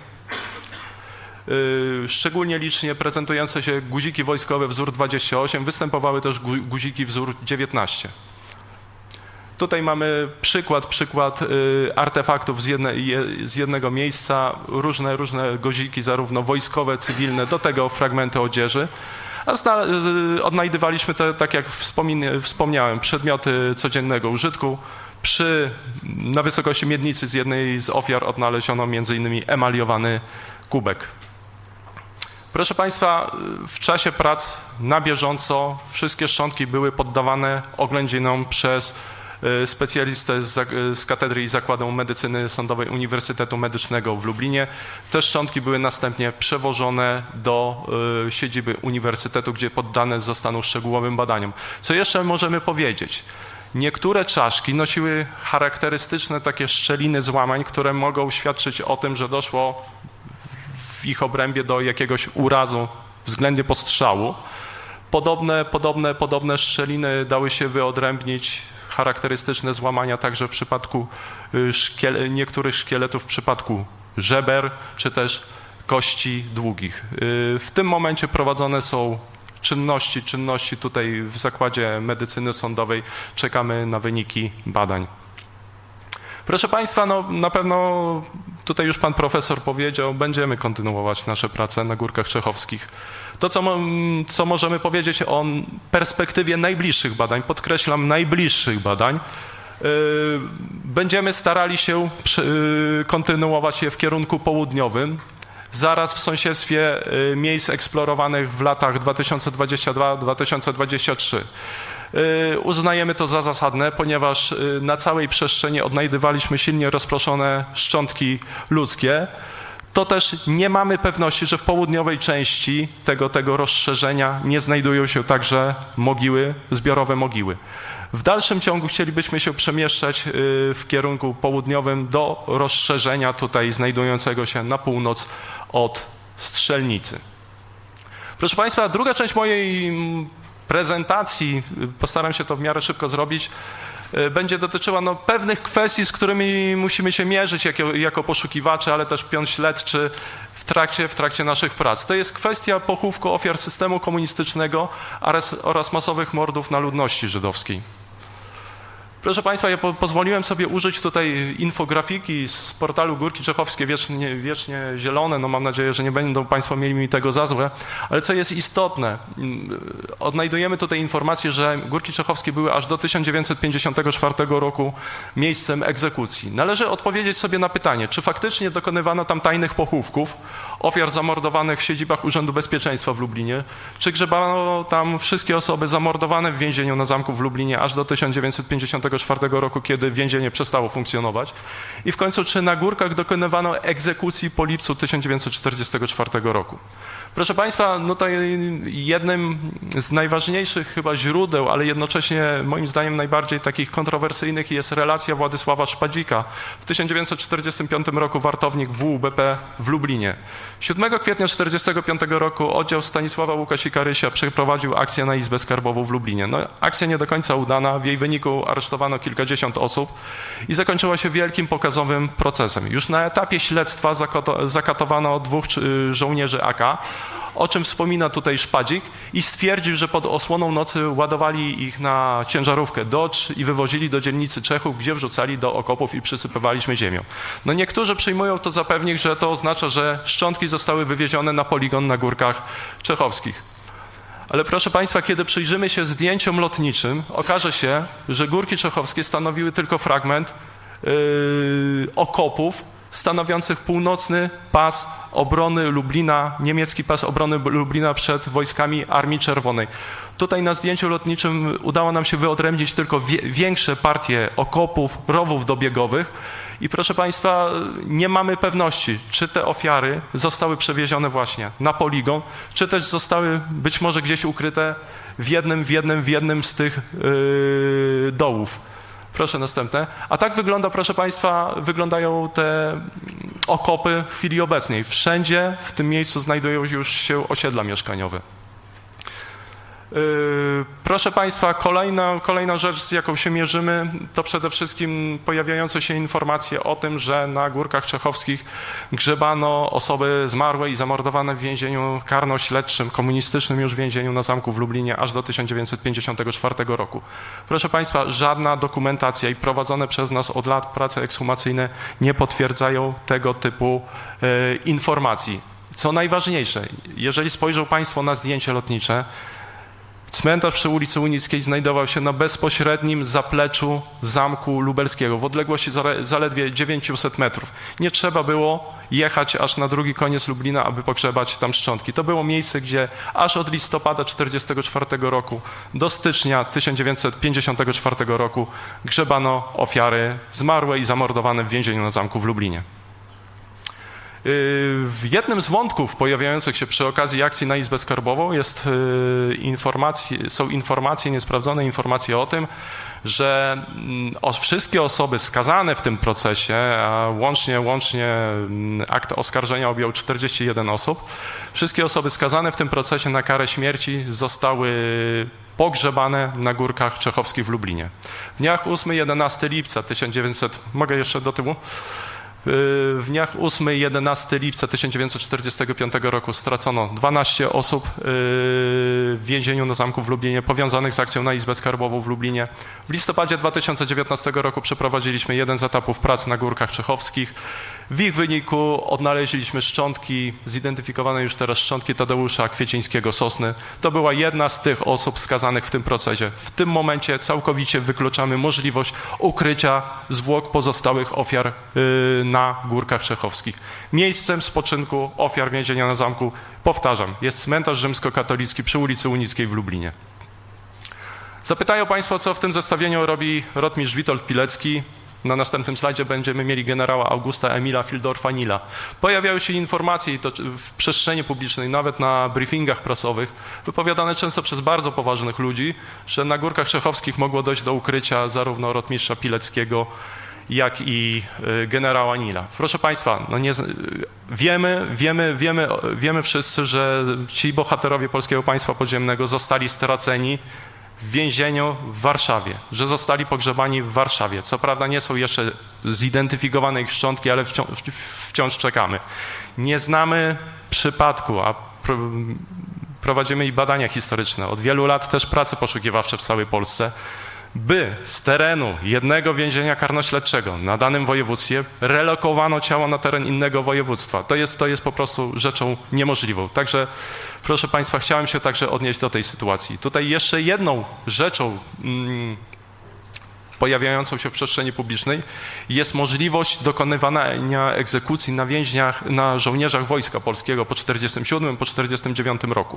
Szczególnie licznie prezentujące się guziki wojskowe wzór dwadzieścia osiem, występowały też guziki wzór dziewiętnaście. Tutaj mamy przykład, przykład artefaktów z, jedne, z jednego miejsca, różne, różne guziki, zarówno wojskowe, cywilne, do tego fragmenty odzieży. A odnajdywaliśmy te, tak jak wspomniałem, przedmioty codziennego użytku. Przy, na wysokości miednicy z jednej z ofiar odnaleziono między innymi emaliowany kubek. Proszę Państwa, w czasie prac na bieżąco wszystkie szczątki były poddawane oględzinom przez specjalistę z, z Katedry i Zakładu Medycyny Sądowej Uniwersytetu Medycznego w Lublinie. Te szczątki były następnie przewożone do y, siedziby uniwersytetu, gdzie poddane zostaną szczegółowym badaniom. Co jeszcze możemy powiedzieć? Niektóre czaszki nosiły charakterystyczne takie szczeliny złamań, które mogą świadczyć o tym, że doszło w ich obrębie do jakiegoś urazu względnie postrzału. Podobne, podobne, podobne szczeliny dały się wyodrębnić, charakterystyczne złamania także w przypadku szkiel, niektórych szkieletów w przypadku żeber czy też kości długich. W tym momencie prowadzone są czynności, czynności tutaj w Zakładzie Medycyny Sądowej. Czekamy na wyniki badań. Proszę Państwa, no na pewno tutaj już Pan Profesor powiedział, będziemy kontynuować nasze prace na Górkach Czechowskich. To, co, co możemy powiedzieć o perspektywie najbliższych badań, podkreślam, najbliższych badań, będziemy starali się kontynuować je w kierunku południowym, zaraz w sąsiedztwie miejsc eksplorowanych w latach dwa tysiące dwudziestym drugim do dwa tysiące dwudziestego trzeciego. Uznajemy to za zasadne, ponieważ na całej przestrzeni odnajdywaliśmy silnie rozproszone szczątki ludzkie. To też nie mamy pewności, że w południowej części tego, tego rozszerzenia nie znajdują się także mogiły, zbiorowe mogiły. W dalszym ciągu chcielibyśmy się przemieszczać w kierunku południowym do rozszerzenia tutaj znajdującego się na północ od Strzelnicy. Proszę Państwa, druga część mojej prezentacji, postaram się to w miarę szybko zrobić, będzie dotyczyła no, pewnych kwestii, z którymi musimy się mierzyć jako, jako poszukiwacze, ale też pion śledczy w trakcie, w trakcie naszych prac. To jest kwestia pochówku ofiar systemu komunistycznego oraz, oraz masowych mordów na ludności żydowskiej. Proszę Państwa, ja po, pozwoliłem sobie użyć tutaj infografiki z portalu Górki Czechowskie, wiecznie, wiecznie zielone, no mam nadzieję, że nie będą Państwo mieli mi tego za złe, ale co jest istotne, odnajdujemy tutaj informację, że Górki Czechowskie były aż do tysiąc dziewięćset pięćdziesiątego czwartego roku miejscem egzekucji. Należy odpowiedzieć sobie na pytanie, czy faktycznie dokonywano tam tajnych pochówków ofiar zamordowanych w siedzibach Urzędu Bezpieczeństwa w Lublinie, czy grzebano tam wszystkie osoby zamordowane w więzieniu na zamku w Lublinie aż do tysiąc dziewięćset pięćdziesiątego czwartego roku, kiedy więzienie przestało funkcjonować. I w końcu, czy na Górkach dokonywano egzekucji po lipcu tysiąc dziewięćset czterdziestego czwartego roku. Proszę Państwa, no to jednym z najważniejszych chyba źródeł, ale jednocześnie moim zdaniem najbardziej takich kontrowersyjnych jest relacja Władysława Szpadzika, w tysiąc dziewięćset czterdziestym piątym roku wartownik W U B P w Lublinie. siódmego kwietnia tysiąc dziewięćset czterdziestego piątego roku oddział Stanisława Łukasika-Rysia przeprowadził akcję na Izbę Skarbową w Lublinie. No, akcja nie do końca udana, w jej wyniku aresztowano kilkadziesiąt osób i zakończyła się wielkim pokazowym procesem. Już na etapie śledztwa zakato, zakatowano dwóch żołnierzy A K, o czym wspomina tutaj Szpadzik i stwierdził, że pod osłoną nocy ładowali ich na ciężarówkę Dodge i wywozili do dzielnicy Czechów, gdzie wrzucali do okopów i przysypywaliśmy ziemią. No niektórzy przyjmują to za pewnik, że to oznacza, że szczątki zostały wywiezione na poligon na Górkach Czechowskich. Ale proszę Państwa, kiedy przyjrzymy się zdjęciom lotniczym, okaże się, że Górki Czechowskie stanowiły tylko fragment yy, okopów stanowiących północny pas obrony Lublina, niemiecki pas obrony Lublina przed wojskami Armii Czerwonej. Tutaj na zdjęciu lotniczym udało nam się wyodrębnić tylko wie, większe partie okopów, rowów dobiegowych i proszę Państwa, nie mamy pewności, czy te ofiary zostały przewiezione właśnie na poligon, czy też zostały być może gdzieś ukryte w jednym, w jednym, w jednym z tych yy, dołów. Proszę następne. A tak wygląda, proszę Państwa, wyglądają te okopy w chwili obecnej. Wszędzie w tym miejscu znajdują już się osiedla mieszkaniowe. Proszę Państwa, kolejna, kolejna rzecz, z jaką się mierzymy, to przede wszystkim pojawiające się informacje o tym, że na Górkach Czechowskich grzebano osoby zmarłe i zamordowane w więzieniu karno-śledczym, komunistycznym już więzieniu na zamku w Lublinie aż do tysiąc dziewięćset pięćdziesiątego czwartego roku. Proszę Państwa, żadna dokumentacja i prowadzone przez nas od lat prace ekshumacyjne nie potwierdzają tego typu e, informacji. Co najważniejsze, jeżeli spojrzą Państwo na zdjęcie lotnicze, cmentarz przy ulicy Unickiej znajdował się na bezpośrednim zapleczu Zamku Lubelskiego w odległości zaledwie dziewięćset metrów. Nie trzeba było jechać aż na drugi koniec Lublina, aby pogrzebać tam szczątki. To było miejsce, gdzie aż od listopada tysiąc dziewięćset czterdziestego czwartego roku do stycznia tysiąc dziewięćset pięćdziesiątego czwartego roku grzebano ofiary zmarłe i zamordowane w więzieniu na zamku w Lublinie. W jednym z wątków pojawiających się przy okazji akcji na Izbę Skarbową jest informacje, są informacje, niesprawdzone informacje o tym, że o wszystkie osoby skazane w tym procesie, a łącznie, łącznie akt oskarżenia objął czterdzieści jeden osób, wszystkie osoby skazane w tym procesie na karę śmierci zostały pogrzebane na Górkach Czechowskich w Lublinie. W dniach ósmego jedenastego lipca tysiąc dziewięćset, mogę jeszcze do tyłu? W dniach ósmego jedenastego lipca tysiąc dziewięćset czterdziestego piątego roku stracono dwanaście osób w więzieniu na zamku w Lublinie powiązanych z akcją na Izbę Skarbową w Lublinie. W listopadzie dwa tysiące dziewiętnastego roku przeprowadziliśmy jeden z etapów prac na Górkach Czechowskich. W ich wyniku odnaleźliśmy szczątki, zidentyfikowane już teraz szczątki Tadeusza Kwiecińskiego Sosny. To była jedna z tych osób skazanych w tym procesie. W tym momencie całkowicie wykluczamy możliwość ukrycia zwłok pozostałych ofiar na Górkach Czechowskich. Miejscem spoczynku ofiar więzienia na zamku, powtarzam, jest cmentarz rzymskokatolicki przy ulicy Unickiej w Lublinie. Zapytają Państwo, co w tym zestawieniu robi rotmistrz Witold Pilecki. Na następnym slajdzie będziemy mieli generała Augusta Emila Fildorfa-Nila. Pojawiały się informacje i to w przestrzeni publicznej, nawet na briefingach prasowych, wypowiadane często przez bardzo poważnych ludzi, że na Górkach Czechowskich mogło dojść do ukrycia zarówno rotmistrza Pileckiego, jak i generała Nila. Proszę Państwa, no nie, wiemy, wiemy, wiemy, wiemy wszyscy, że ci bohaterowie Polskiego Państwa Podziemnego zostali straceni w więzieniu w Warszawie, że zostali pogrzebani w Warszawie. Co prawda nie są jeszcze zidentyfikowane ich szczątki, ale wciąż, wciąż czekamy. Nie znamy przypadku, a prowadzimy i badania historyczne. Od wielu lat też prace poszukiwawcze w całej Polsce. by z terenu jednego więzienia karnośledczego na danym województwie relokowano ciało na teren innego województwa. To jest, to jest po prostu rzeczą niemożliwą. Także, proszę Państwa, chciałem się także odnieść do tej sytuacji. Tutaj jeszcze jedną rzeczą mm, pojawiającą się w przestrzeni publicznej jest możliwość dokonywania egzekucji na więźniach, na żołnierzach Wojska Polskiego po czterdziestym siódmym, po czterdziestym dziewiątym roku.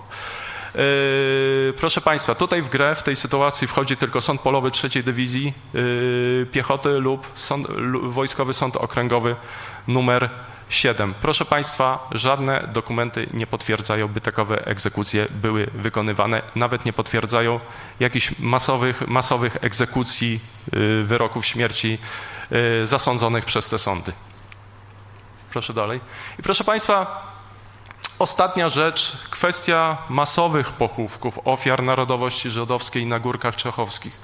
Yy, proszę Państwa, tutaj w grę w tej sytuacji wchodzi tylko Sąd Polowy trzeciej Dywizji yy, Piechoty lub sąd, lub Wojskowy Sąd Okręgowy numer siedem. Proszę Państwa, żadne dokumenty nie potwierdzają, by takowe egzekucje były wykonywane, nawet nie potwierdzają jakichś masowych, masowych egzekucji, yy, wyroków śmierci yy, zasądzonych przez te sądy. Proszę dalej. I proszę Państwa, ostatnia rzecz, kwestia masowych pochówków ofiar narodowości żydowskiej na Górkach Czechowskich.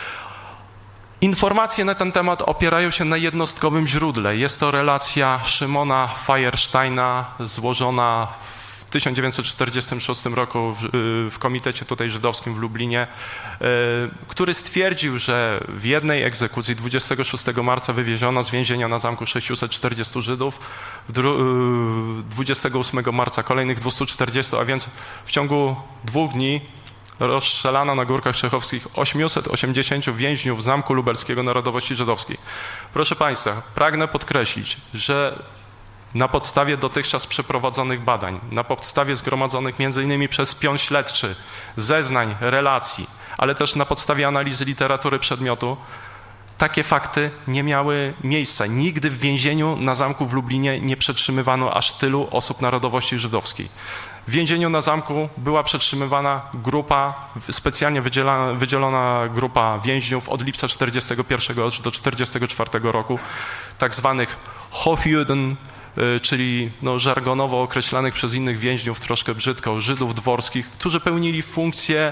Informacje na ten temat opierają się na jednostkowym źródle. Jest to relacja Szymona Feiersteina złożona w tysiąc dziewięćset czterdziestym szóstym roku w, w komitecie tutaj żydowskim w Lublinie, który stwierdził, że w jednej egzekucji dwudziestego szóstego marca wywieziono z więzienia na zamku sześciuset czterdziestu Żydów, dwudziestego ósmego marca kolejnych dwieście czterdzieści, a więc w ciągu dwóch dni rozstrzelano na Górkach Czechowskich osiemset osiemdziesiąt więźniów Zamku Lubelskiego narodowości żydowskiej. Proszę Państwa, pragnę podkreślić, że na podstawie dotychczas przeprowadzonych badań, na podstawie zgromadzonych między innymi przez pion śledczy, zeznań, relacji, ale też na podstawie analizy literatury przedmiotu, takie fakty nie miały miejsca. Nigdy w więzieniu na zamku w Lublinie nie przetrzymywano aż tylu osób narodowości żydowskiej. W więzieniu na zamku była przetrzymywana grupa, specjalnie wydzielona, wydzielona grupa więźniów od lipca czterdziestego pierwszego do czterdziestego czwartego roku, tak zwanych Hofjuden, czyli no, żargonowo określanych przez innych więźniów troszkę brzydko, Żydów dworskich, którzy pełnili funkcje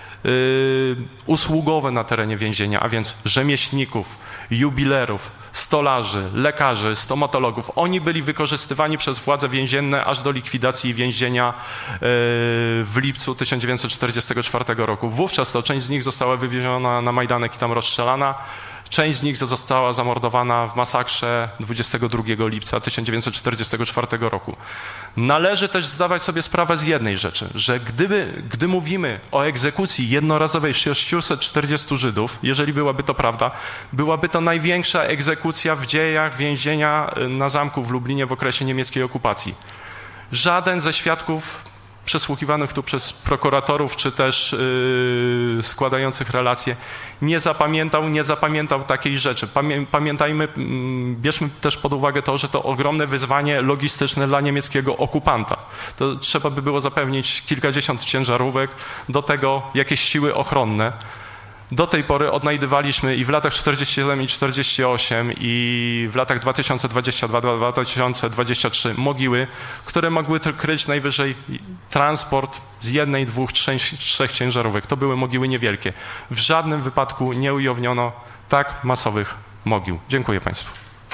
y, usługowe na terenie więzienia, a więc rzemieślników, jubilerów, stolarzy, lekarzy, stomatologów. Oni byli wykorzystywani przez władze więzienne aż do likwidacji więzienia y, w lipcu tysiąc dziewięćset czterdziestego czwartego roku. Wówczas to część z nich została wywieziona na Majdanek i tam rozstrzelana. Część z nich została zamordowana w masakrze dwudziestego drugiego lipca tysiąc dziewięćset czterdziestego czwartego roku. Należy też zdawać sobie sprawę z jednej rzeczy, że gdyby, gdy mówimy o egzekucji jednorazowej sześciuset czterdziestu Żydów, jeżeli byłaby to prawda, byłaby to największa egzekucja w dziejach więzienia na zamku w Lublinie w okresie niemieckiej okupacji. Żaden ze świadków przesłuchiwanych tu przez prokuratorów, czy też yy, składających relacje, nie zapamiętał, nie zapamiętał takiej rzeczy. Pamię, pamiętajmy, yy, bierzmy też pod uwagę to, że to ogromne wyzwanie logistyczne dla niemieckiego okupanta. To trzeba by było zapewnić kilkadziesiąt ciężarówek, do tego jakieś siły ochronne. Do tej pory odnajdywaliśmy i w latach czterdziestym siódmym i czterdziestym ósmym i w latach dwa tysiące dwudziestym drugim do dwa tysiące dwudziestego trzeciego mogiły, które mogły kryć najwyżej transport z jednej, dwóch, trzech, trzech ciężarówek. To były mogiły niewielkie. W żadnym wypadku nie ujawniono tak masowych mogił. Dziękuję Państwu.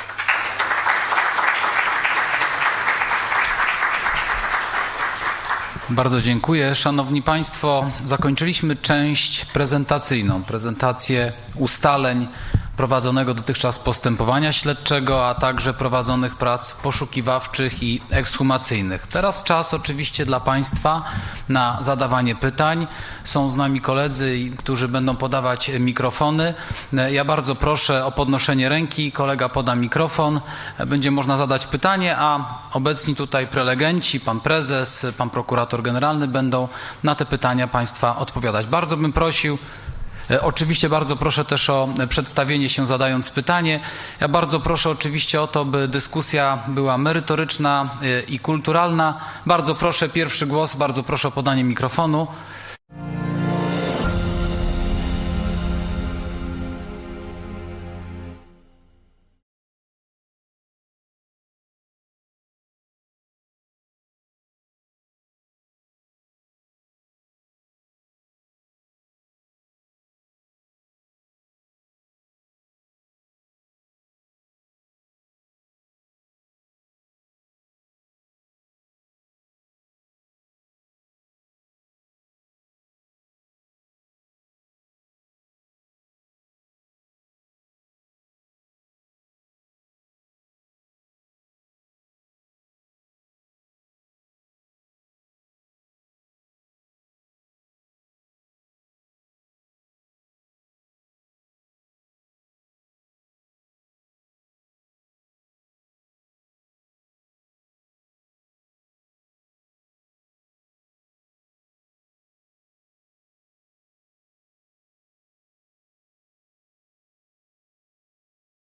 Bardzo dziękuję. Szanowni Państwo, zakończyliśmy część prezentacyjną, prezentację ustaleń prowadzonego dotychczas postępowania śledczego, a także prowadzonych prac poszukiwawczych i ekshumacyjnych. Teraz czas oczywiście dla Państwa na zadawanie pytań. Są z nami koledzy, którzy będą podawać mikrofony. Ja bardzo proszę o podnoszenie ręki. Kolega poda mikrofon. Będzie można zadać pytanie, a obecni tutaj prelegenci, pan prezes, pan prokurator generalny będą na te pytania Państwa odpowiadać. Bardzo bym prosił, oczywiście bardzo proszę też o przedstawienie się, zadając pytanie. Ja bardzo proszę oczywiście o to, by dyskusja była merytoryczna i kulturalna. Bardzo proszę, pierwszy głos, bardzo proszę o podanie mikrofonu.